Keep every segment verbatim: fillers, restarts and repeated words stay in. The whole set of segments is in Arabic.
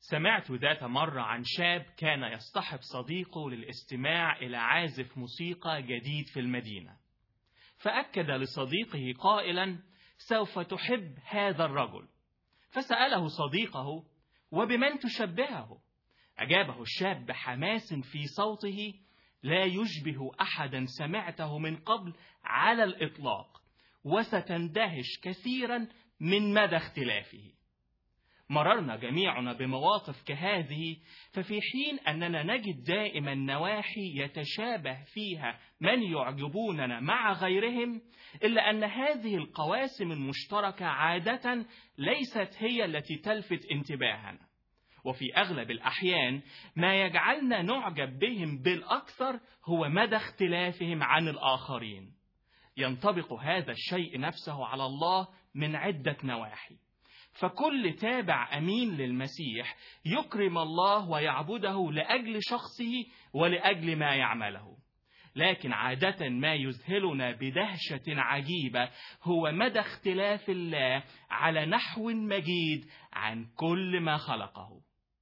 سمعت ذات مرة عن شاب كان يصطحب صديقه للاستماع إلى عازف موسيقى جديد في المدينة، فأكد لصديقه قائلا: سوف تحب هذا الرجل. فسأله صديقه: وبمن تشبهه؟ أجابه الشاب بحماس في صوته: لا يشبه أحدا سمعته من قبل على الإطلاق، وستندهش كثيرا من مدى اختلافه. مررنا جميعنا بمواقف كهذه، ففي حين أننا نجد دائما نواحي يتشابه فيها من يعجبوننا مع غيرهم، إلا أن هذه القواسم المشتركة عادة ليست هي التي تلفت انتباهنا، وفي أغلب الأحيان ما يجعلنا نعجب بهم بالأكثر هو مدى اختلافهم عن الآخرين. ينطبق هذا الشيء نفسه على الله من عدة نواحي، فكل تابع أمين للمسيح يكرم الله ويعبده لأجل شخصه ولأجل ما يعمله. لكن عادة ما يذهلنا بدهشة عجيبة هو مدى اختلاف الله على نحو مجيد عن كل ما خلقه.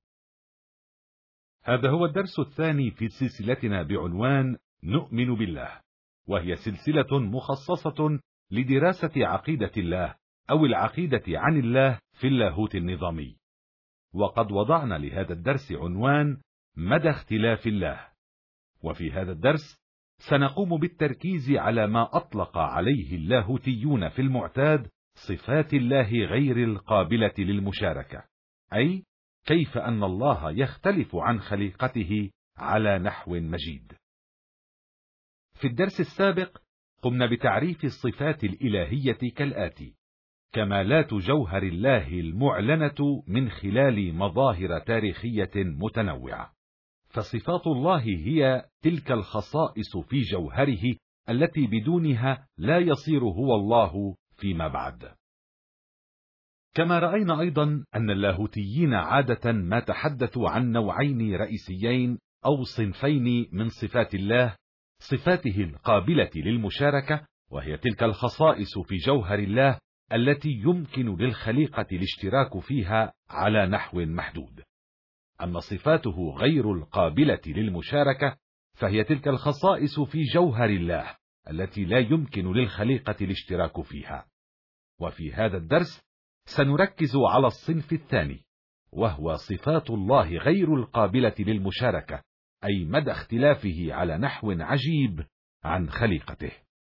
هذا هو الدرس الثاني في سلسلتنا بعنوان نؤمن بالله، وهي سلسلة مخصصة لدراسة عقيدة الله أو العقيدة عن الله في اللاهوت النظامي. وقد وضعنا لهذا الدرس عنوان مدى اختلاف الله، وفي هذا الدرس سنقوم بالتركيز على ما أطلق عليه اللاهوتيون في المعتاد صفات الله غير القابلة للمشاركة، أي كيف أن الله يختلف عن خليقته على نحو مجيد. في الدرس السابق قمنا بتعريف الصفات الإلهية كالآتي: كمالات جوهر الله المعلنة من خلال مظاهر تاريخية متنوعة. فصفات الله هي تلك الخصائص في جوهره التي بدونها لا يصير هو الله فيما بعد. كما رأينا أيضا أن اللاهوتيين عادة ما تحدثوا عن نوعين رئيسيين أو صنفين من صفات الله: صفاته القابلة للمشاركة، وهي تلك الخصائص في جوهر الله التي يمكن للخليقة الاشتراك فيها على نحو محدود. أما صفاته غير القابلة للمشاركة فهي تلك الخصائص في جوهر الله التي لا يمكن للخليقة الاشتراك فيها. وفي هذا الدرس سنركز على الصنف الثاني، وهو صفات الله غير القابلة للمشاركة، أي مدى اختلافه على نحو عجيب عن خليقته.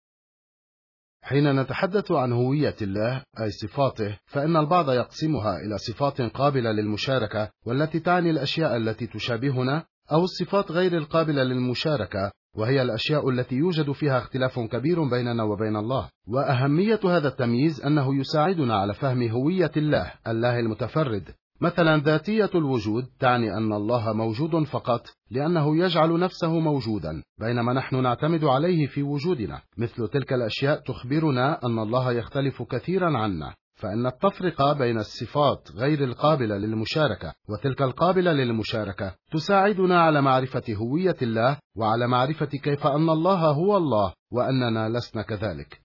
حين نتحدث عن هوية الله أي صفاته، فإن البعض يقسمها إلى صفات قابلة للمشاركة والتي تعني الأشياء التي تشابهنا، أو الصفات غير القابلة للمشاركة وهي الأشياء التي يوجد فيها اختلاف كبير بيننا وبين الله. وأهمية هذا التمييز أنه يساعدنا على فهم هوية الله، الله المتفرد. مثلا ذاتية الوجود تعني أن الله موجود فقط لأنه يجعل نفسه موجودا، بينما نحن نعتمد عليه في وجودنا. مثل تلك الأشياء تخبرنا أن الله يختلف كثيرا عنا، فإن التفرقة بين الصفات غير القابلة للمشاركة وتلك القابلة للمشاركة تساعدنا على معرفة هوية الله وعلى معرفة كيف أن الله هو الله وأننا لسنا كذلك.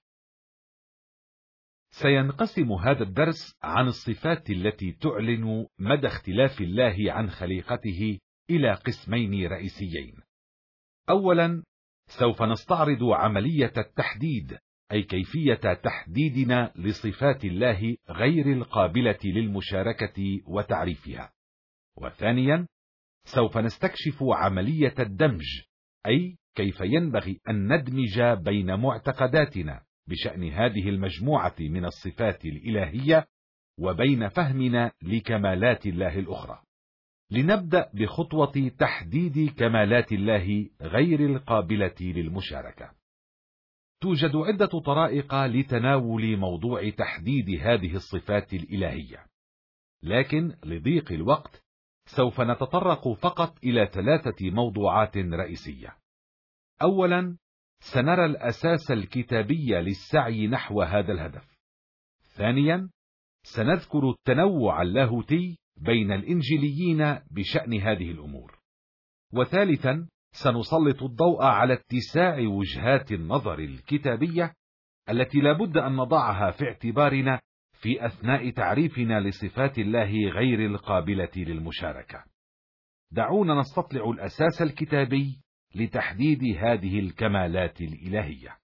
سينقسم هذا الدرس عن الصفات التي تعلن مدى اختلاف الله عن خليقته إلى قسمين رئيسيين. أولا، سوف نستعرض عملية التحديد، أي كيفية تحديدنا لصفات الله غير القابلة للمشاركة وتعريفها. وثانيا، سوف نستكشف عملية الدمج، أي كيف ينبغي أن ندمج بين معتقداتنا بشأن هذه المجموعة من الصفات الإلهية وبين فهمنا لكمالات الله الأخرى. لنبدأ بخطوة تحديد كمالات الله غير القابلة للمشاركة. توجد عدة طرائق لتناول موضوع تحديد هذه الصفات الإلهية، لكن لضيق الوقت سوف نتطرق فقط إلى ثلاثة موضوعات رئيسية. أولا، سنرى الأساس الكتابي للسعي نحو هذا الهدف. ثانيا، سنذكر التنوع اللاهوتي بين الإنجيليين بشأن هذه الأمور. وثالثا، سنسلط الضوء على اتساع وجهات النظر الكتابية التي لا بد أن نضعها في اعتبارنا في أثناء تعريفنا لصفات الله غير القابلة للمشاركة. دعونا نستطلع الأساس الكتابي لتحديد هذه الكمالات الإلهية.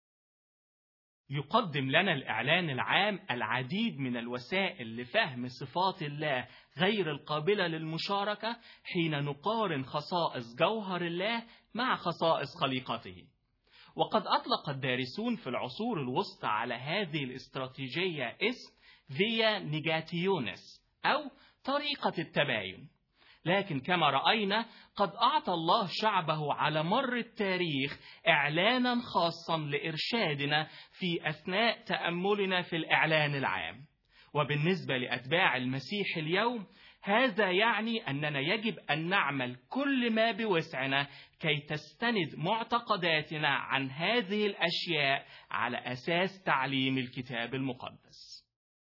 يقدم لنا الإعلان العام العديد من الوسائل لفهم صفات الله غير القابلة للمشاركة حين نقارن خصائص جوهر الله مع خصائص خليقته. وقد أطلق الدارسون في العصور الوسطى على هذه الاستراتيجية اسم فيا نيجاتيونس أو طريقة التباين. لكن كما رأينا قد أعطى الله شعبه على مر التاريخ إعلانا خاصا لإرشادنا في أثناء تأملنا في الإعلان العام. وبالنسبة لأتباع المسيح اليوم هذا يعني أننا يجب أن نعمل كل ما بوسعنا كي تستند معتقداتنا عن هذه الأشياء على أساس تعليم الكتاب المقدس.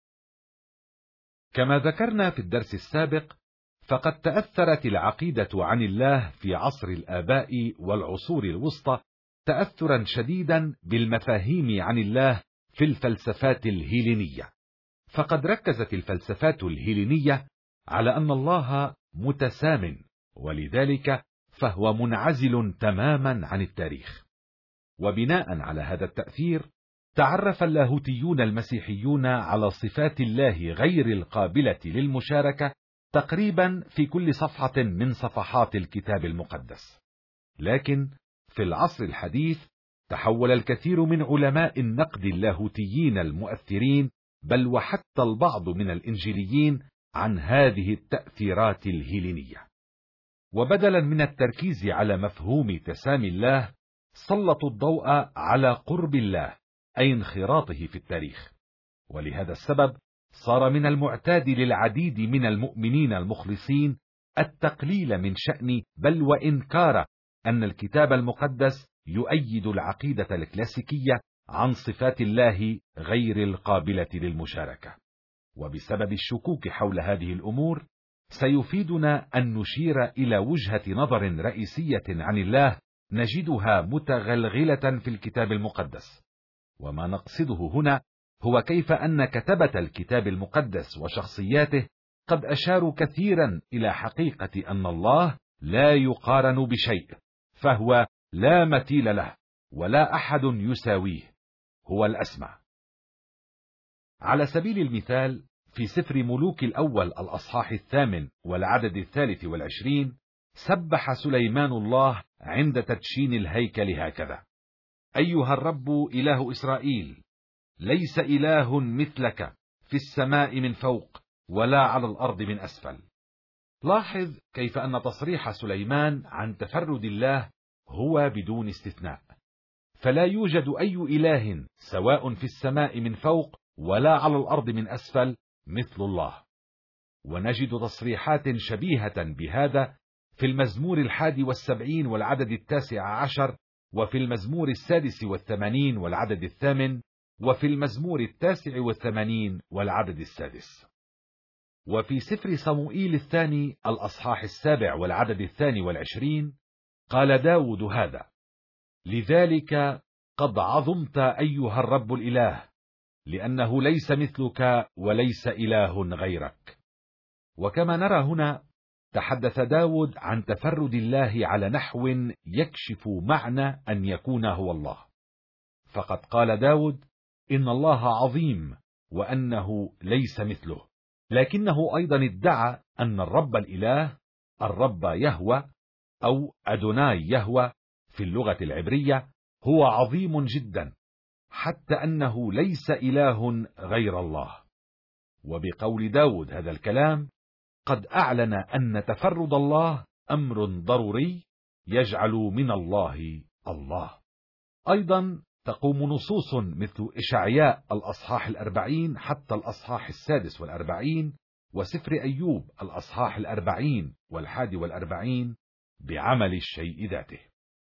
كما ذكرنا في الدرس السابق، فقد تأثرت العقيدة عن الله في عصر الآباء والعصور الوسطى تأثرا شديدا بالمفاهيم عن الله في الفلسفات الهيلينية. فقد ركزت الفلسفات الهيلينية على أن الله متسام، ولذلك فهو منعزل تماما عن التاريخ. وبناء على هذا التأثير تعرف اللاهوتيون المسيحيون على صفات الله غير القابلة للمشاركة تقريبا في كل صفحة من صفحات الكتاب المقدس. لكن في العصر الحديث تحول الكثير من علماء النقد اللاهوتيين المؤثرين، بل وحتى البعض من الإنجيليين، عن هذه التأثيرات الهيلينية. وبدلا من التركيز على مفهوم تسامي الله سلطوا الضوء على قرب الله أي انخراطه في التاريخ. ولهذا السبب صار من المعتاد للعديد من المؤمنين المخلصين التقليل من شأن بل وإنكار أن الكتاب المقدس يؤيد العقيدة الكلاسيكية عن صفات الله غير القابلة للمشاركة. وبسبب الشكوك حول هذه الأمور سيفيدنا أن نشير إلى وجهة نظر رئيسية عن الله نجدها متغلغلة في الكتاب المقدس. وما نقصده هنا هو كيف أن كتبة الكتاب المقدس وشخصياته قد أشاروا كثيرا إلى حقيقة أن الله لا يقارن بشيء، فهو لا مثيل له ولا أحد يساويه، هو الأسمى. على سبيل المثال في سفر ملوك الأول الأصحاح الثامن والعدد الثالث والعشرين سبح سليمان الله عند تدشين الهيكل هكذا: أيها الرب إله إسرائيل، ليس إله مثلك في السماء من فوق ولا على الأرض من أسفل. لاحظ كيف أن تصريح سليمان عن تفرد الله هو بدون استثناء، فلا يوجد أي إله سواء في السماء من فوق ولا على الأرض من أسفل مثل الله. ونجد تصريحات شبيهة بهذا في المزمور الحادي والسبعين والعدد التاسع عشر، وفي المزمور السادس والثمانين والعدد الثامن، وفي المزمور التاسع والثمانين والعدد السادس. وفي سفر صموئيل الثاني الأصحاح السابع والعدد الثاني والعشرين قال داود هذا: لذلك قد عظمت أيها الرب الإله، لأنه ليس مثلك وليس إله غيرك. وكما نرى هنا تحدث داود عن تفرد الله على نحو يكشف معنى أن يكون هو الله. فقد قال داود إن الله عظيم وأنه ليس مثله، لكنه أيضا ادعى أن الرب الإله الرب يهوى أو أدوناي يهوى في اللغة العبرية هو عظيم جدا، حتى أنه ليس إله غير الله. وبقول داود هذا الكلام قد أعلن أن تفرد الله أمر ضروري يجعل من الله الله. أيضا تقوم نصوص مثل إشعياء الأصحاح الأربعين حتى الأصحاح السادس والأربعين، وسفر أيوب الأصحاح الأربعين والحادي والأربعين بعمل الشيء ذاته.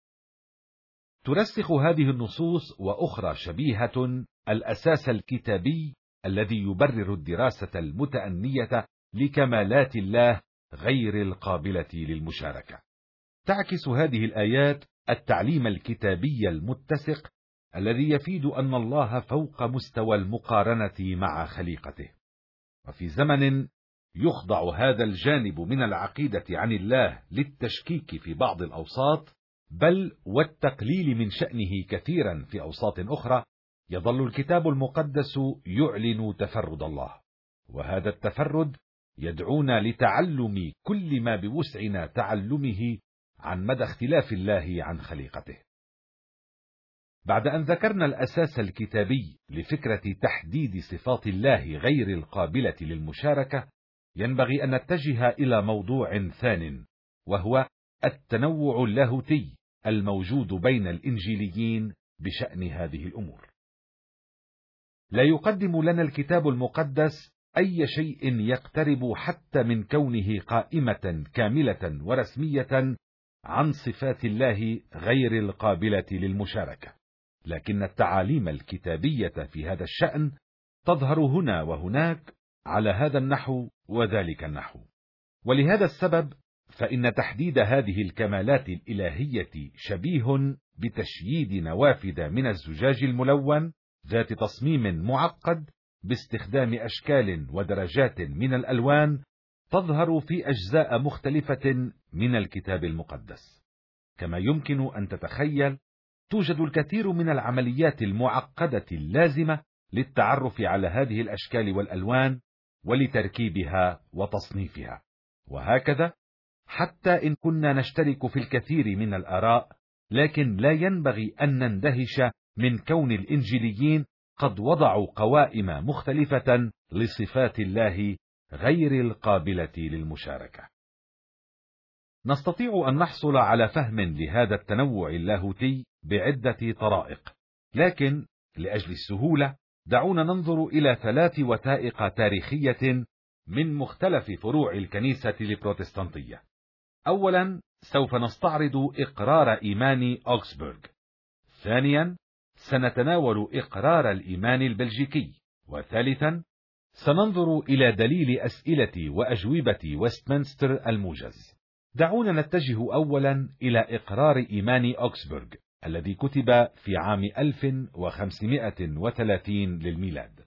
ترسخ هذه النصوص وأخرى شبيهة الأساس الكتابي الذي يبرر الدراسة المتأنية لكمالات الله غير القابلة للمشاركة. تعكس هذه الآيات التعليم الكتابي المتسق الذي يفيد أن الله فوق مستوى المقارنة مع خليقته. وفي زمن يخضع هذا الجانب من العقيدة عن الله للتشكيك في بعض الأوساط، بل والتقليل من شأنه كثيرا في أوساط أخرى، يظل الكتاب المقدس يعلن تفرد الله، وهذا التفرد يدعونا لتعلم كل ما بوسعنا تعلمه عن مدى اختلاف الله عن خليقته. بعد أن ذكرنا الأساس الكتابي لفكرة تحديد صفات الله غير القابلة للمشاركة، ينبغي أن نتجه إلى موضوع ثان، وهو التنوع اللاهوتي الموجود بين الإنجيليين بشأن هذه الأمور. لا يقدم لنا الكتاب المقدس أي شيء يقترب حتى من كونه قائمة كاملة ورسمية عن صفات الله غير القابلة للمشاركة، لكن التعاليم الكتابية في هذا الشأن تظهر هنا وهناك على هذا النحو وذلك النحو. ولهذا السبب فإن تحديد هذه الكمالات الإلهية شبيه بتشييد نوافذ من الزجاج الملون ذات تصميم معقد باستخدام أشكال ودرجات من الألوان تظهر في أجزاء مختلفة من الكتاب المقدس. كما يمكن أن تتخيل، توجد الكثير من العمليات المعقدة اللازمة للتعرف على هذه الأشكال والألوان ولتركيبها وتصنيفها. وهكذا حتى إن كنا نشترك في الكثير من الآراء، لكن لا ينبغي أن نندهش من كون الإنجيليين قد وضعوا قوائم مختلفة لصفات الله غير القابلة للمشاركة. نستطيع أن نحصل على فهم لهذا التنوع اللاهوتي بعدة طرائق، لكن لأجل السهولة دعونا ننظر إلى ثلاث وثائق تاريخية من مختلف فروع الكنيسة البروتستانتية. أولا، سوف نستعرض إقرار إيمان أوغسبورغ. ثانيا، سنتناول إقرار الإيمان البلجيكي. وثالثا، سننظر إلى دليل أسئلة وأجوبة ويستمنستر الموجز. دعونا نتجه أولا إلى إقرار إيمان أوغسبورغ الذي كتب في عام ألف وخمسمائة وثلاثين للميلاد.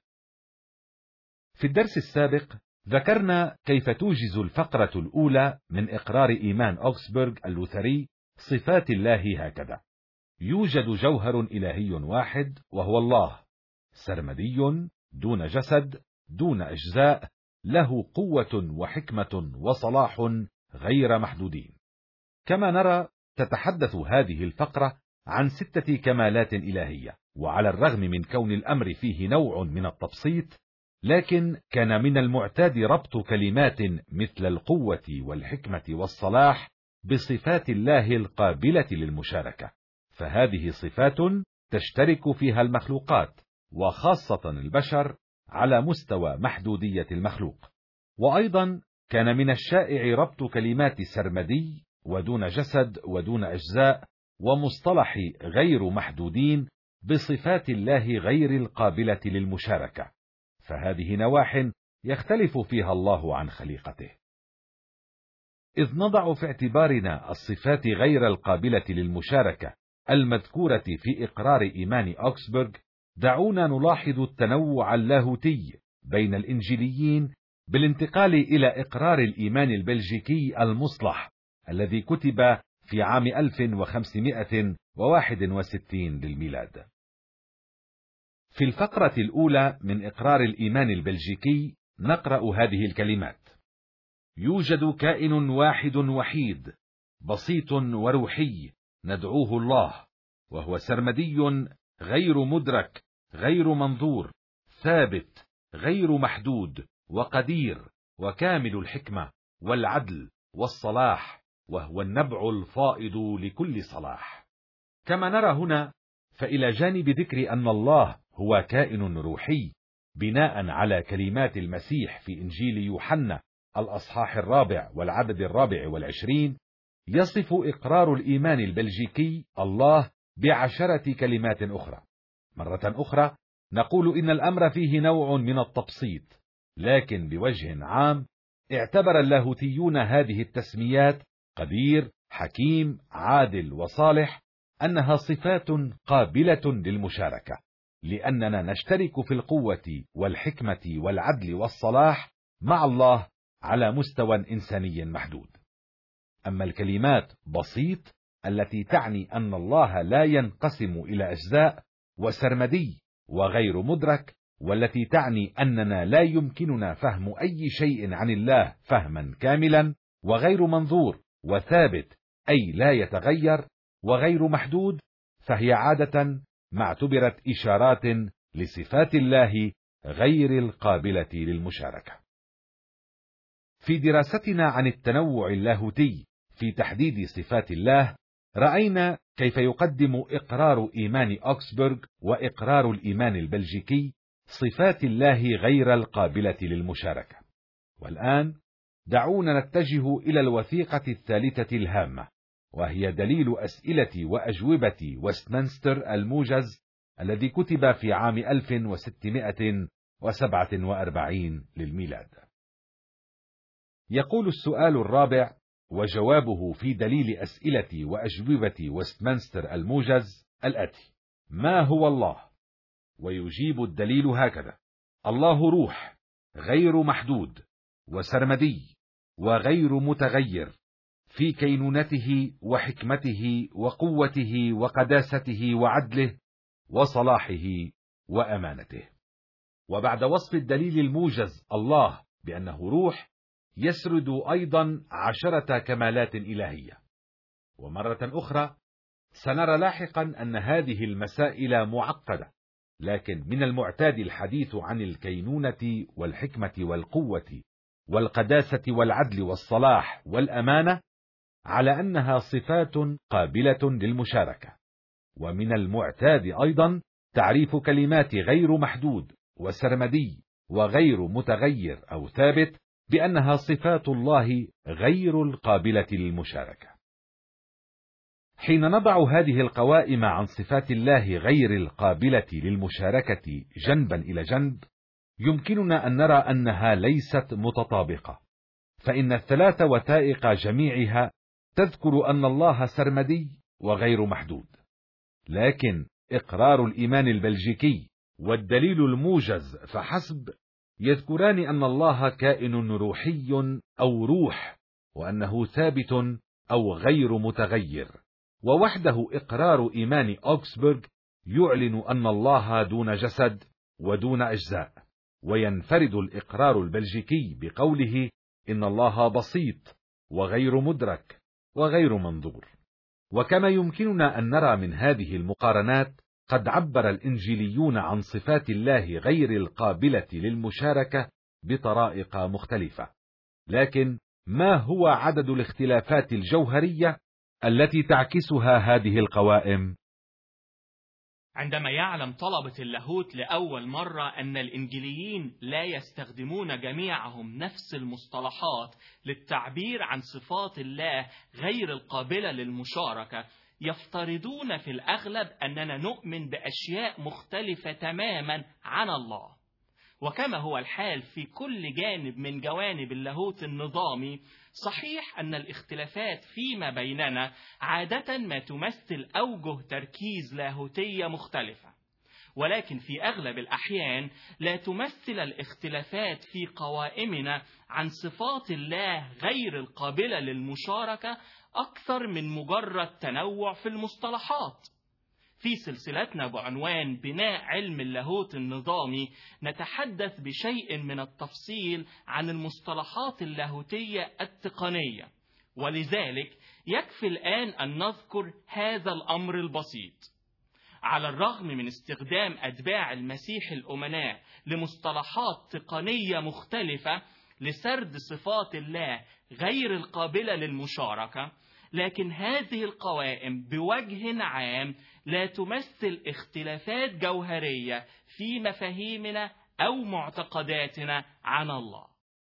في الدرس السابق ذكرنا كيف توجز الفقرة الأولى من إقرار إيمان أوغسبورغ اللوثري صفات الله هكذا: يوجد جوهر إلهي واحد وهو الله، سرمدي دون جسد دون أجزاء، له قوة وحكمة وصلاح غير محدودين. كما نرى، تتحدث هذه الفقرة عن ستة كمالات إلهية، وعلى الرغم من كون الأمر فيه نوع من التبسيط، لكن كان من المعتاد ربط كلمات مثل القوة والحكمة والصلاح بصفات الله القابلة للمشاركة، فهذه صفات تشترك فيها المخلوقات وخاصة البشر على مستوى محدودية المخلوق. وأيضا كان من الشائع ربط كلمات سرمدي ودون جسد ودون أجزاء ومصطلح غير محدودين بصفات الله غير القابلة للمشاركة، فهذه نواح يختلف فيها الله عن خليقته. إذ نضع في اعتبارنا الصفات غير القابلة للمشاركة المذكورة في إقرار إيمان أوغسبورغ، دعونا نلاحظ التنوع اللاهوتي بين الإنجيليين بالانتقال إلى إقرار الإيمان البلجيكي المصلح الذي كتب في عام ألف وخمسمائة وواحد وستين للميلاد. في الفقرة الأولى من إقرار الإيمان البلجيكي نقرأ هذه الكلمات: يوجد كائن واحد وحيد بسيط وروحي ندعوه الله، وهو سرمدي غير مدرك غير منظور ثابت غير محدود وقدير وكامل الحكمة والعدل والصلاح، وهو النبع الفائض لكل صلاح. كما نرى هنا، فإلى جانب ذكر أن الله هو كائن روحي بناء على كلمات المسيح في إنجيل يوحنا الأصحاح الرابع والعدد الرابع والعشرين، يصف إقرار الإيمان البلجيكي الله بعشرة كلمات أخرى. مرة أخرى نقول إن الأمر فيه نوع من التبسيط، لكن بوجه عام اعتبر اللاهوتيون هذه التسميات قدير، حكيم، عادل وصالح أنها صفات قابلة للمشاركة، لأننا نشترك في القوة والحكمة والعدل والصلاح مع الله على مستوى إنساني محدود. أما الكلمات بسيط التي تعني أن الله لا ينقسم إلى أجزاء، وسرمدي وغير مدرك، والتي تعني أننا لا يمكننا فهم أي شيء عن الله فهما كاملا، وغير منظور وثابت أي لا يتغير، وغير محدود، فهي عادة ما اعتبرت إشارات لصفات الله غير القابلة للمشاركة. في دراستنا عن التنوع اللاهوتي في تحديد صفات الله، رأينا كيف يقدم إقرار إيمان أوكسبورغ وإقرار الإيمان البلجيكي صفات الله غير القابلة للمشاركة. والآن دعونا نتجه إلى الوثيقة الثالثة الهامة، وهي دليل أسئلة وأجوبة وستمنستر الموجز الذي كتب في عام ألف وستمائة وسبعة وأربعين للميلاد. يقول السؤال الرابع وجوابه في دليل أسئلة وأجوبة وستمنستر الموجز الآتي: ما هو الله؟ ويجيب الدليل هكذا: الله روح غير محدود وسرمدي وغير متغير في كينونته وحكمته وقوته وقداسته وعدله وصلاحه وأمانته. وبعد وصف الدليل الموجز الله بأنه روح، يسرد أيضا عشرة كمالات إلهية. ومرة أخرى سنرى لاحقا أن هذه المسائل معقدة، لكن من المعتاد الحديث عن الكينونة والحكمة والقوة والقداسة والعدل والصلاح والأمانة على أنها صفات قابلة للمشاركة. ومن المعتاد أيضا تعريف كلمات غير محدود وسرمدي وغير متغير أو ثابت بأنها صفات الله غير القابلة للمشاركة. حين نضع هذه القوائم عن صفات الله غير القابلة للمشاركة جنبا إلى جنب، يمكننا أن نرى أنها ليست متطابقة، فإن الثلاث وثائق جميعها تذكر أن الله سرمدي وغير محدود، لكن إقرار الإيمان البلجيكي والدليل الموجز فحسب يذكران أن الله كائن روحي أو روح، وأنه ثابت أو غير متغير. ووحده إقرار إيمان أوكسبورغ يعلن أن الله دون جسد ودون أجزاء، وينفرد الإقرار البلجيكي بقوله إن الله بسيط وغير مدرك وغير منظور. وكما يمكننا أن نرى من هذه المقارنات، قد عبر الإنجيليون عن صفات الله غير القابلة للمشاركة بطرائق مختلفة، لكن ما هو عدد الاختلافات الجوهرية التي تعكسها هذه القوائم؟ عندما يعلم طلبة اللاهوت لأول مرة أن الإنجيليين لا يستخدمون جميعهم نفس المصطلحات للتعبير عن صفات الله غير القابلة للمشاركة، يفترضون في الأغلب أننا نؤمن بأشياء مختلفة تماما عن الله. وكما هو الحال في كل جانب من جوانب اللاهوت النظامي، صحيح أن الاختلافات فيما بيننا عادة ما تمثل أوجه تركيز لاهوتية مختلفة، ولكن في أغلب الأحيان لا تمثل الاختلافات في قوائمنا عن صفات الله غير القابلة للمشاركة أكثر من مجرد تنوع في المصطلحات. في سلسلتنا بعنوان بناء علم اللاهوت النظامي نتحدث بشيء من التفصيل عن المصطلحات اللاهوتية التقنية، ولذلك يكفي الآن أن نذكر هذا الأمر البسيط. على الرغم من استخدام أتباع المسيح الأمناء لمصطلحات تقنية مختلفة لسرد صفات الله غير القابلة للمشاركة، لكن هذه القوائم بوجه عام لا تمثل اختلافات جوهرية في مفاهيمنا أو معتقداتنا عن الله.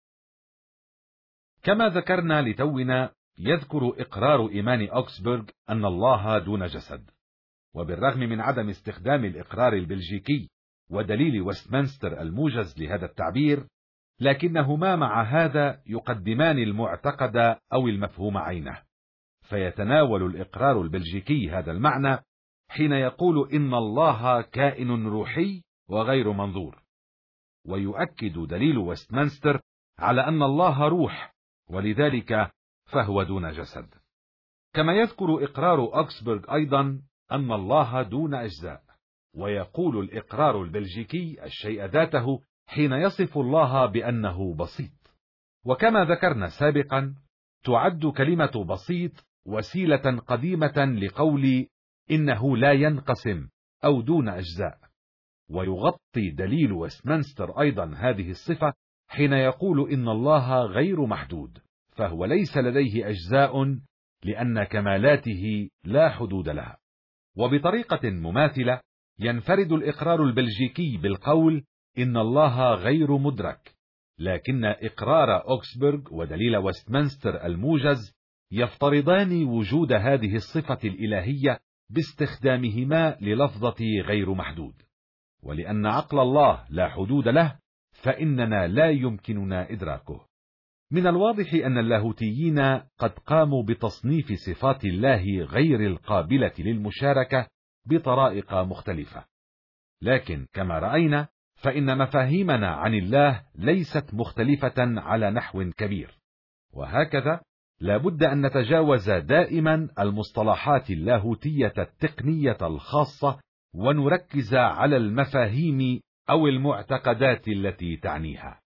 كما ذكرنا لتونا، يذكر إقرار إيمان أوكسبورغ أن الله دون جسد، وبالرغم من عدم استخدام الإقرار البلجيكي ودليل وستمنستر الموجز لهذا التعبير، لكنهما مع هذا يقدمان المعتقد أو المفهوم عينه. فيتناول الإقرار البلجيكي هذا المعنى حين يقول إن الله كائن روحي وغير منظور، ويؤكد دليل ويستمنستر على أن الله روح، ولذلك فهو دون جسد. كما يذكر إقرار أوكسبورغ أيضا أن الله دون أجزاء، ويقول الإقرار البلجيكي الشيء ذاته حين يصف الله بأنه بسيط. وكما ذكرنا سابقا، تعد كلمة بسيط وسيلة قديمة لقول إنه لا ينقسم أو دون أجزاء، ويغطي دليل ويستمنستر أيضا هذه الصفة حين يقول إن الله غير محدود، فهو ليس لديه أجزاء لأن كمالاته لا حدود لها. وبطريقة مماثلة ينفرد الإقرار البلجيكي بالقول إن الله غير مدرك، لكن إقرار أوكسبورغ ودليل ويستمنستر الموجز يفترضان وجود هذه الصفة الإلهية باستخدامهما للفظة غير محدود. ولأن عقل الله لا حدود له، فإننا لا يمكننا إدراكه. من الواضح أن اللاهوتيين قد قاموا بتصنيف صفات الله غير القابلة للمشاركة بطرائق مختلفة، لكن كما رأينا فإن مفاهيمنا عن الله ليست مختلفة على نحو كبير، وهكذا لا بد أن نتجاوز دائما المصطلحات اللاهوتية التقنية الخاصة ونركز على المفاهيم أو المعتقدات التي تعنيها.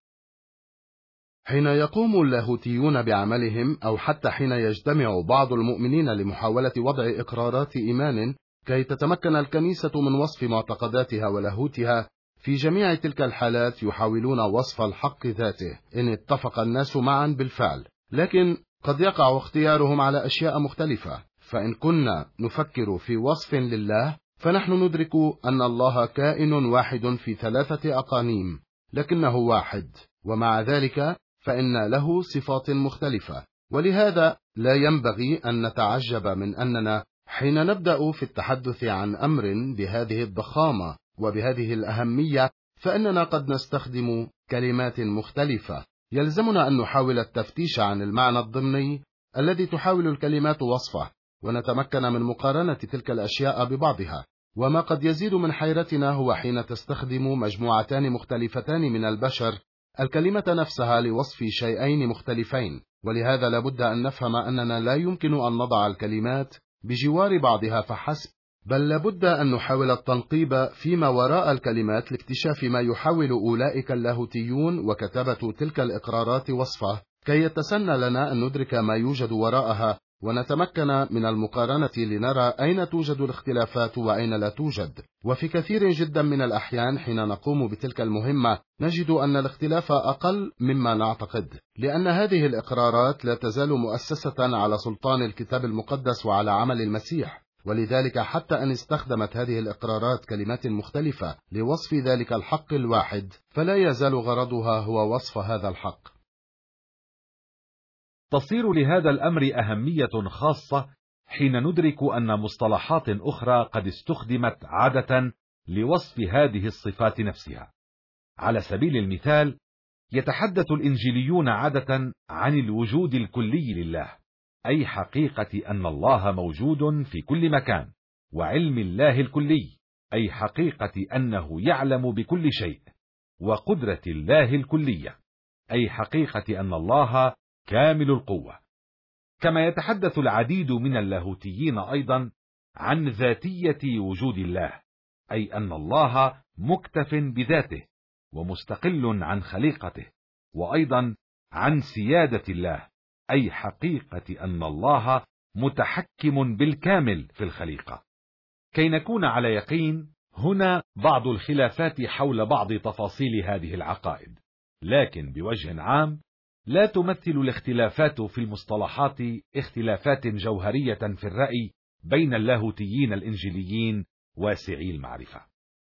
حين يقوم اللاهوتيون بعملهم، أو حتى حين يجتمع بعض المؤمنين لمحاولة وضع إقرارات إيمان كي تتمكن الكنيسة من وصف معتقداتها ولاهوتها، في جميع تلك الحالات يحاولون وصف الحق ذاته إن اتفق الناس معا بالفعل، لكن قد يقع اختيارهم على أشياء مختلفة. فإن كنا نفكر في وصف لله، فنحن ندرك أن الله كائن واحد في ثلاثة أقانيم، لكنه واحد، ومع ذلك فإن له صفات مختلفة. ولهذا لا ينبغي أن نتعجب من أننا حين نبدأ في التحدث عن أمر بهذه الضخامة وبهذه الأهمية، فإننا قد نستخدم كلمات مختلفة. يلزمنا أن نحاول التفتيش عن المعنى الضمني الذي تحاول الكلمات وصفه، ونتمكن من مقارنة تلك الأشياء ببعضها. وما قد يزيد من حيرتنا هو حين تستخدم مجموعتان مختلفتان من البشر الكلمة نفسها لوصف شيئين مختلفين. ولهذا لابد أن نفهم أننا لا يمكن أن نضع الكلمات بجوار بعضها فحسب، بل لابد أن نحاول التنقيب فيما وراء الكلمات لاكتشاف ما يحاول أولئك اللاهوتيون وكتبة تلك الإقرارات وصفه، كي يتسنى لنا أن ندرك ما يوجد وراءها ونتمكن من المقارنة لنرى أين توجد الاختلافات وأين لا توجد. وفي كثير جدا من الأحيان حين نقوم بتلك المهمة نجد أن الاختلاف أقل مما نعتقد، لأن هذه الإقرارات لا تزال مؤسسة على سلطان الكتاب المقدس وعلى عمل المسيح. ولذلك حتى أن استخدمت هذه الإقرارات كلمات مختلفة لوصف ذلك الحق الواحد، فلا يزال غرضها هو وصف هذا الحق. تصير لهذا الأمر أهمية خاصة حين ندرك أن مصطلحات أخرى قد استخدمت عادة لوصف هذه الصفات نفسها. على سبيل المثال، يتحدث الإنجيليون عادة عن الوجود الكلي لله، أي حقيقة أن الله موجود في كل مكان، وعلم الله الكلي، أي حقيقة أنه يعلم بكل شيء، وقدرة الله الكلية، أي حقيقة أن الله كامل القوة. كما يتحدث العديد من اللاهوتيين أيضا عن ذاتية وجود الله، أي أن الله مكتف بذاته ومستقل عن خليقته، وأيضا عن سيادة الله، أي حقيقة أن الله متحكم بالكامل في الخليقة. كي نكون على يقين، هنا بعض الخلافات حول بعض تفاصيل هذه العقائد، لكن بوجه عام لا تمثل الاختلافات في المصطلحات اختلافات جوهرية في الرأي بين اللاهوتيين الإنجيليين واسعي المعرفة.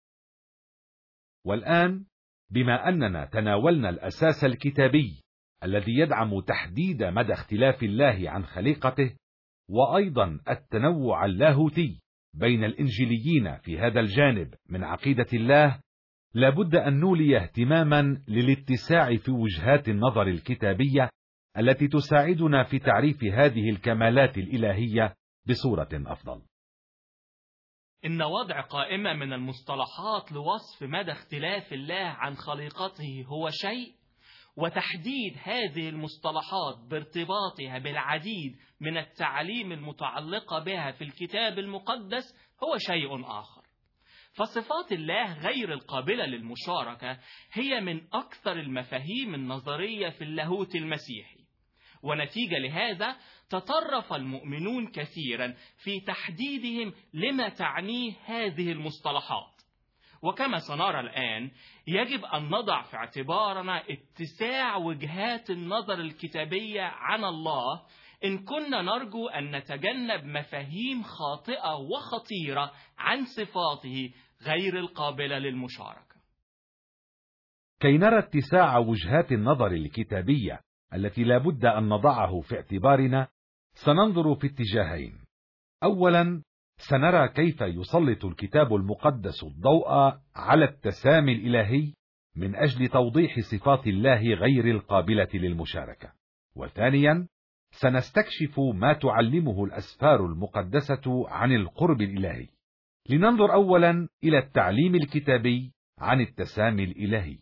والآن، بما أننا تناولنا الأساس الكتابي الذي يدعم تحديد مدى اختلاف الله عن خليقته، وأيضا التنوع اللاهوتي بين الإنجيليين في هذا الجانب من عقيدة الله، لابد أن نولي اهتماما للاتساع في وجهات النظر الكتابية التي تساعدنا في تعريف هذه الكمالات الإلهية بصورة أفضل. إن وضع قائمة من المصطلحات لوصف مدى اختلاف الله عن خليقته هو شيء، وتحديد هذه المصطلحات بارتباطها بالعديد من التعاليم المتعلقة بها في الكتاب المقدس هو شيء آخر. فصفات الله غير القابلة للمشاركة هي من أكثر المفاهيم النظرية في اللاهوت المسيحي، ونتيجة لهذا تطرف المؤمنون كثيرا في تحديدهم لما تعنيه هذه المصطلحات. وكما سنرى الآن، يجب أن نضع في اعتبارنا اتساع وجهات النظر الكتابية عن الله إن كنا نرجو أن نتجنب مفاهيم خاطئة وخطيرة عن صفاته غير القابلة للمشاركة. كي نرى اتساع وجهات النظر الكتابية التي لا بد أن نضعه في اعتبارنا، سننظر في اتجاهين. أولا، سنرى كيف يسلط الكتاب المقدس الضوء على التسامي الإلهي من أجل توضيح صفات الله غير القابلة للمشاركة. وثانيا، سنستكشف ما تعلمه الأسفار المقدسة عن القرب الإلهي. لننظر أولا إلى التعليم الكتابي عن التسامي الإلهي.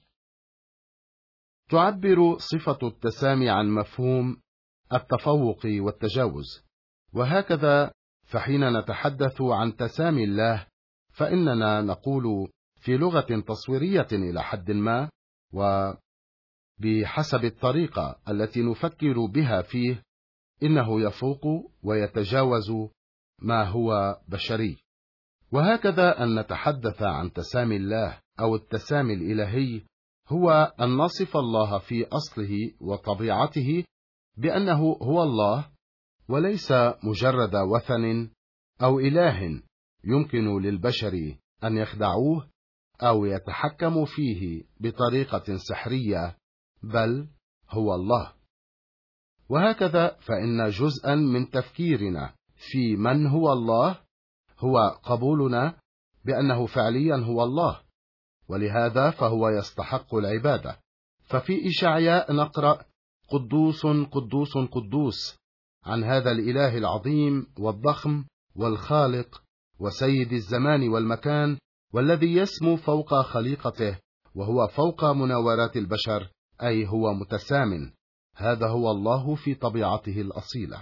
تعبر صفة التسامي عن مفهوم التفوق والتجاوز، وهكذا فحين نتحدث عن تسامي الله فإننا نقول في لغة تصويرية إلى حد ما، وبحسب الطريقة التي نفكر بها فيه، إنه يفوق ويتجاوز ما هو بشري. وهكذا أن نتحدث عن تسامي الله أو التسامي الإلهي هو أن نصف الله في أصله وطبيعته بأنه هو الله، وليس مجرد وثن أو إله يمكن للبشر أن يخدعوه أو يتحكموا فيه بطريقة سحرية، بل هو الله. وهكذا فإن جزءا من تفكيرنا في من هو الله هو قبولنا بأنه فعليا هو الله، ولهذا فهو يستحق العبادة. ففي إشعياء نقرأ: قدوس قدوس قدوس، عن هذا الإله العظيم والضخم والخالق وسيد الزمان والمكان، والذي يسمو فوق خليقته وهو فوق مناورات البشر، أي هو متسام. هذا هو الله في طبيعته الأصيلة.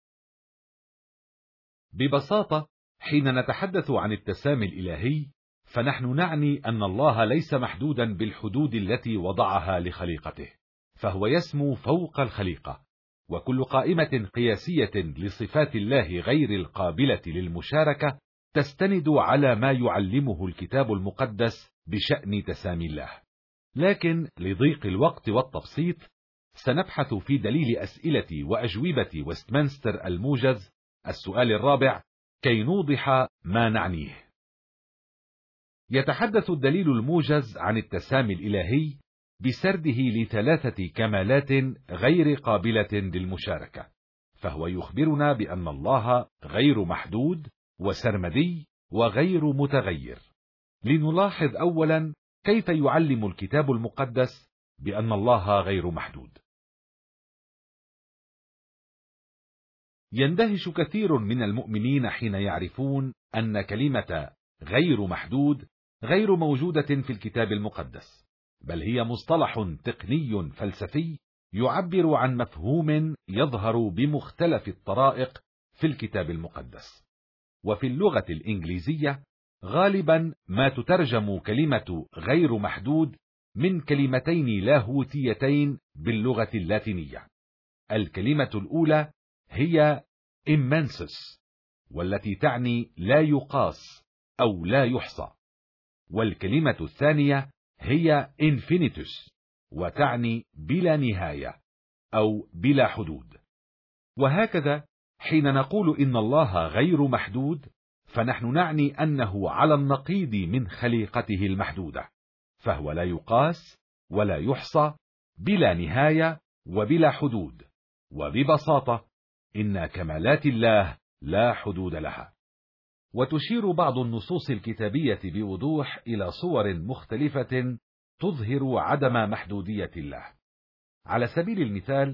ببساطة، حين نتحدث عن التسامي الإلهي فنحن نعني أن الله ليس محدودا بالحدود التي وضعها لخليقته، فهو يسمو فوق الخليقة. وكل قائمة قياسية لصفات الله غير القابلة للمشاركة تستند على ما يعلمه الكتاب المقدس بشأن تسامي الله. لكن لضيق الوقت والتبسيط سنبحث في دليل أسئلة وأجوبة وستمنستر الموجز السؤال الرابع كي نوضح ما نعنيه. يتحدث الدليل الموجز عن التسامي الإلهي بسرده لثلاثة كمالات غير قابلة للمشاركة، فهو يخبرنا بأن الله غير محدود وسرمدي وغير متغير. لنلاحظ أولا كيف يعلم الكتاب المقدس بأن الله غير محدود. يندهش كثير من المؤمنين حين يعرفون أن كلمة غير محدود غير موجودة في الكتاب المقدس، بل هي مصطلح تقني فلسفي يعبر عن مفهوم يظهر بمختلف الطرائق في الكتاب المقدس. وفي اللغة الإنجليزية غالبا ما تترجم كلمة غير محدود من كلمتين لاهوتيتين باللغة اللاتينية. الكلمة الأولى هي immensus، والتي تعني لا يقاس أو لا يحصى، والكلمة الثانية هي infinitus، وتعني بلا نهاية أو بلا حدود. وهكذا حين نقول إن الله غير محدود فنحن نعني أنه على النقيض من خليقته المحدودة، فهو لا يقاس ولا يحصى، بلا نهاية وبلا حدود. وببساطة إن كمالات الله لا حدود لها. وتشير بعض النصوص الكتابية بوضوح إلى صور مختلفة تظهر عدم محدودية الله. على سبيل المثال،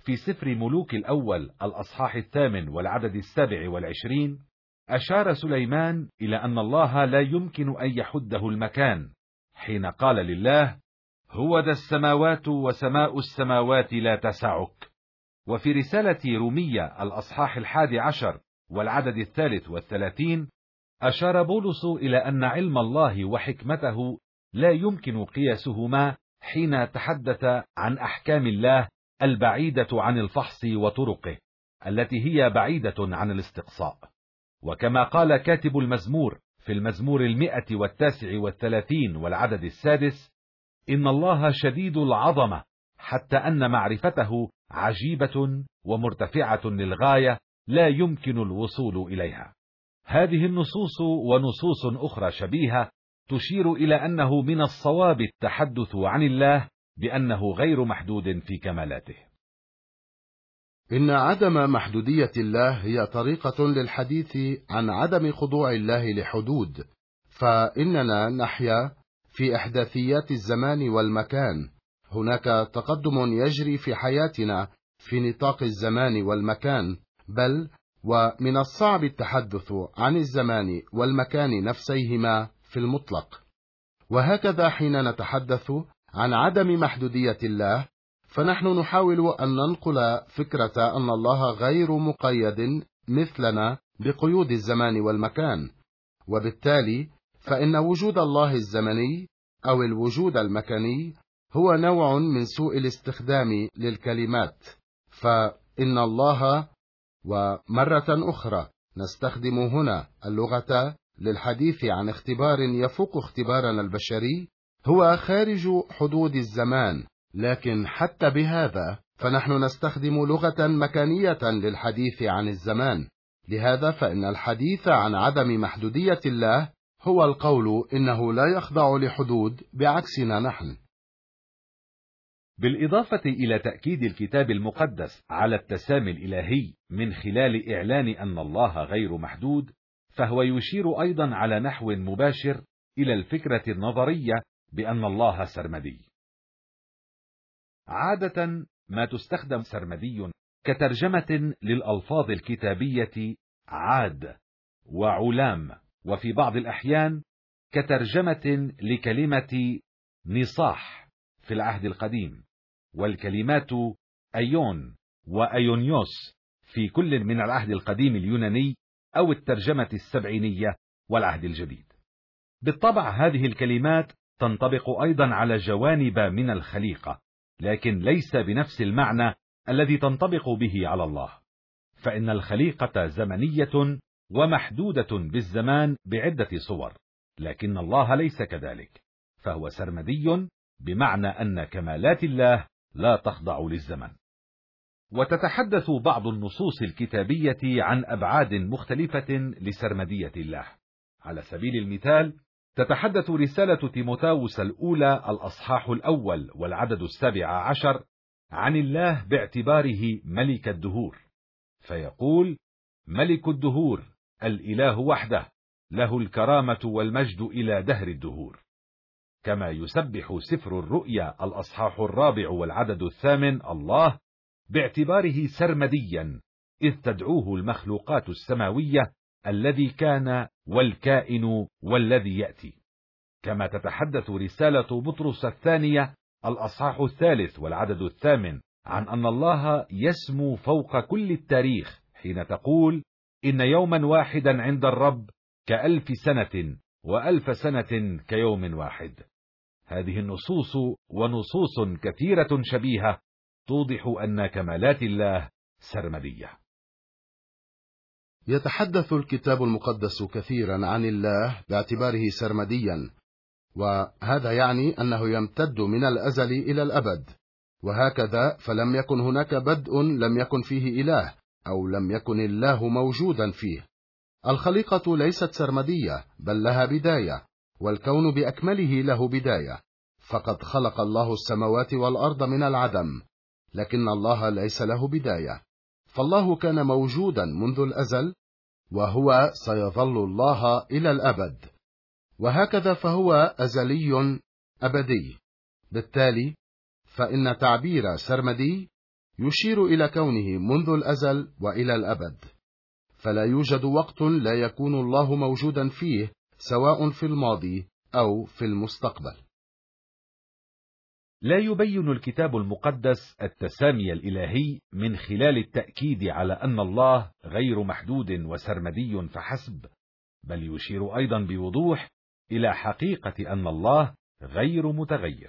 في سفر ملوك الأول الأصحاح الثامن والعدد السابع والعشرين، أشار سليمان إلى أن الله لا يمكن أن يحده المكان، حين قال لله: هو ذا السماوات وسماء السماوات لا تسعك. وفي رسالة رومية الأصحاح الحادي عشر والعدد الثالث والثلاثين، أشار بولس إلى أن علم الله وحكمته لا يمكن قياسهما، حين تحدث عن أحكام الله البعيدة عن الفحص وطرقه التي هي بعيدة عن الاستقصاء. وكما قال كاتب المزمور في المزمور المئة والتاسع والثلاثين والعدد السادس: إن الله شديد العظمة حتى أن معرفته عجيبة ومرتفعة للغاية لا يمكن الوصول إليها. هذه النصوص ونصوص أخرى شبيهة تشير إلى أنه من الصواب التحدث عن الله بأنه غير محدود في كمالاته. إن عدم محدودية الله هي طريقة للحديث عن عدم خضوع الله لحدود، فإننا نحيا في إحداثيات الزمان والمكان. هناك تقدم يجري في حياتنا في نطاق الزمان والمكان، بل ومن الصعب التحدث عن الزمان والمكان نفسيهما في المطلق. وهكذا حين نتحدث عن عدم محدودية الله، فنحن نحاول أن ننقل فكرة أن الله غير مقيد مثلنا بقيود الزمان والمكان، وبالتالي فإن وجود الله الزمني أو الوجود المكاني هو نوع من سوء الاستخدام للكلمات. فإن الله، ومرة أخرى نستخدم هنا اللغة للحديث عن اختبار يفوق اختبارنا البشري، هو خارج حدود الزمان، لكن حتى بهذا فنحن نستخدم لغة مكانية للحديث عن الزمان. لهذا فإن الحديث عن عدم محدودية الله هو القول إنه لا يخضع لحدود بعكسنا نحن. بالإضافة إلى تأكيد الكتاب المقدس على التسامي الإلهي من خلال إعلان أن الله غير محدود، فهو يشير أيضا على نحو مباشر إلى الفكرة النظرية بأن الله سرمدي. عادة ما تستخدم سرمدي كترجمة للألفاظ الكتابية عاد وعلام، وفي بعض الأحيان كترجمة لكلمة نصاح في العهد القديم، والكلمات أيون وأيونيوس في كل من العهد القديم اليوناني أو الترجمة السبعينية والعهد الجديد. بالطبع هذه الكلمات تنطبق أيضا على جوانب من الخليقة، لكن ليس بنفس المعنى الذي تنطبق به على الله، فإن الخليقة زمنية ومحدودة بالزمان بعدة صور، لكن الله ليس كذلك، فهو سرمدي بمعنى أن كمالات الله لا تخضع للزمن. وتتحدث بعض النصوص الكتابية عن أبعاد مختلفة لسرمدية الله. على سبيل المثال، تتحدث رسالة تيموثاوس الأولى الأصحاح الأول والعدد السابع عشر عن الله باعتباره ملك الدهور، فيقول: ملك الدهور الإله وحده، له الكرامة والمجد إلى دهر الدهور. كما يسبح سفر الرؤيا الأصحاح الرابع والعدد الثامن الله باعتباره سرمديا، إذ تدعوه المخلوقات السماوية الذي كان والكائن والذي يأتي. كما تتحدث رسالة بطرس الثانية الأصحاح الثالث والعدد الثامن عن أن الله يسمو فوق كل التاريخ، حين تقول: إن يوما واحدا عند الرب كألف سنة، وألف سنة كيوم واحد. هذه النصوص ونصوص كثيرة شبيهة توضح أن كمالات الله سرمدية. يتحدث الكتاب المقدس كثيرا عن الله باعتباره سرمديا، وهذا يعني أنه يمتد من الأزل إلى الأبد، وهكذا فلم يكن هناك بدء لم يكن فيه إله، أو لم يكن الله موجودا فيه. الخليقة ليست سرمدية، بل لها بداية، والكون بأكمله له بداية، فقد خلق الله السماوات والأرض من العدم، لكن الله ليس له بداية، فالله كان موجودا منذ الأزل، وهو سيظل الله إلى الأبد، وهكذا فهو أزلي أبدي. بالتالي فإن تعبير سرمدي يشير إلى كونه منذ الأزل وإلى الأبد، فلا يوجد وقت لا يكون الله موجودا فيه، سواء في الماضي أو في المستقبل. لا يبين الكتاب المقدس التسامي الإلهي من خلال التأكيد على أن الله غير محدود وسرمدي فحسب، بل يشير أيضا بوضوح إلى حقيقة أن الله غير متغير.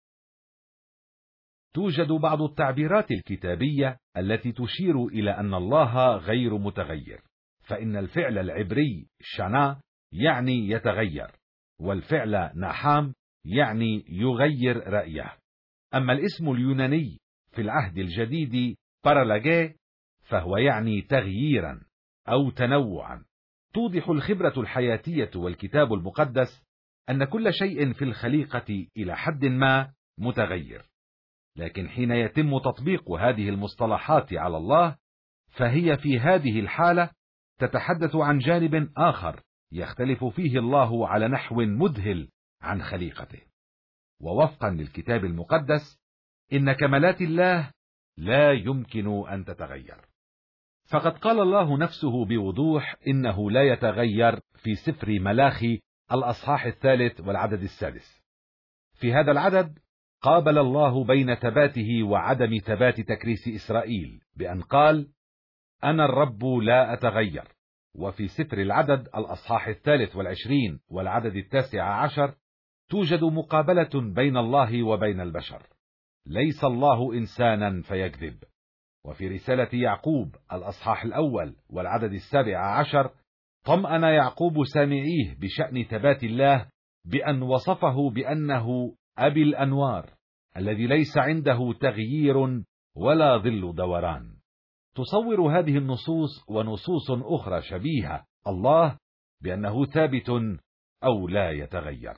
توجد بعض التعبيرات الكتابية التي تشير إلى أن الله غير متغير، فإن الفعل العبري شنا يعني يتغير، والفعل نحام يعني يغير رأيه. أما الاسم اليوناني في العهد الجديد بارالاجي فهو يعني تغييرا أو تنوعا. توضح الخبرة الحياتية والكتاب المقدس أن كل شيء في الخليقة إلى حد ما متغير، لكن حين يتم تطبيق هذه المصطلحات على الله فهي في هذه الحالة تتحدث عن جانب آخر يختلف فيه الله على نحو مذهل عن خليقته. ووفقا للكتاب المقدس إن كمالات الله لا يمكن أن تتغير، فقد قال الله نفسه بوضوح إنه لا يتغير في سفر ملاخي الأصحاح الثالث والعدد السادس. في هذا العدد قابل الله بين ثباته وعدم ثبات تكريس إسرائيل بأن قال: أنا الرب لا أتغير. وفي سفر العدد الأصحاح الثالث والعشرين والعدد التاسع عشر توجد مقابلة بين الله وبين البشر: ليس الله إنسانا فيكذب. وفي رسالة يعقوب الأصحاح الأول والعدد السابع عشر طمأن يعقوب سامعيه بشأن ثبات الله بأن وصفه بأنه أبي الأنوار الذي ليس عنده تغيير ولا ظل دوران. تصور هذه النصوص ونصوص أخرى شبيهة الله بأنه ثابت أو لا يتغير.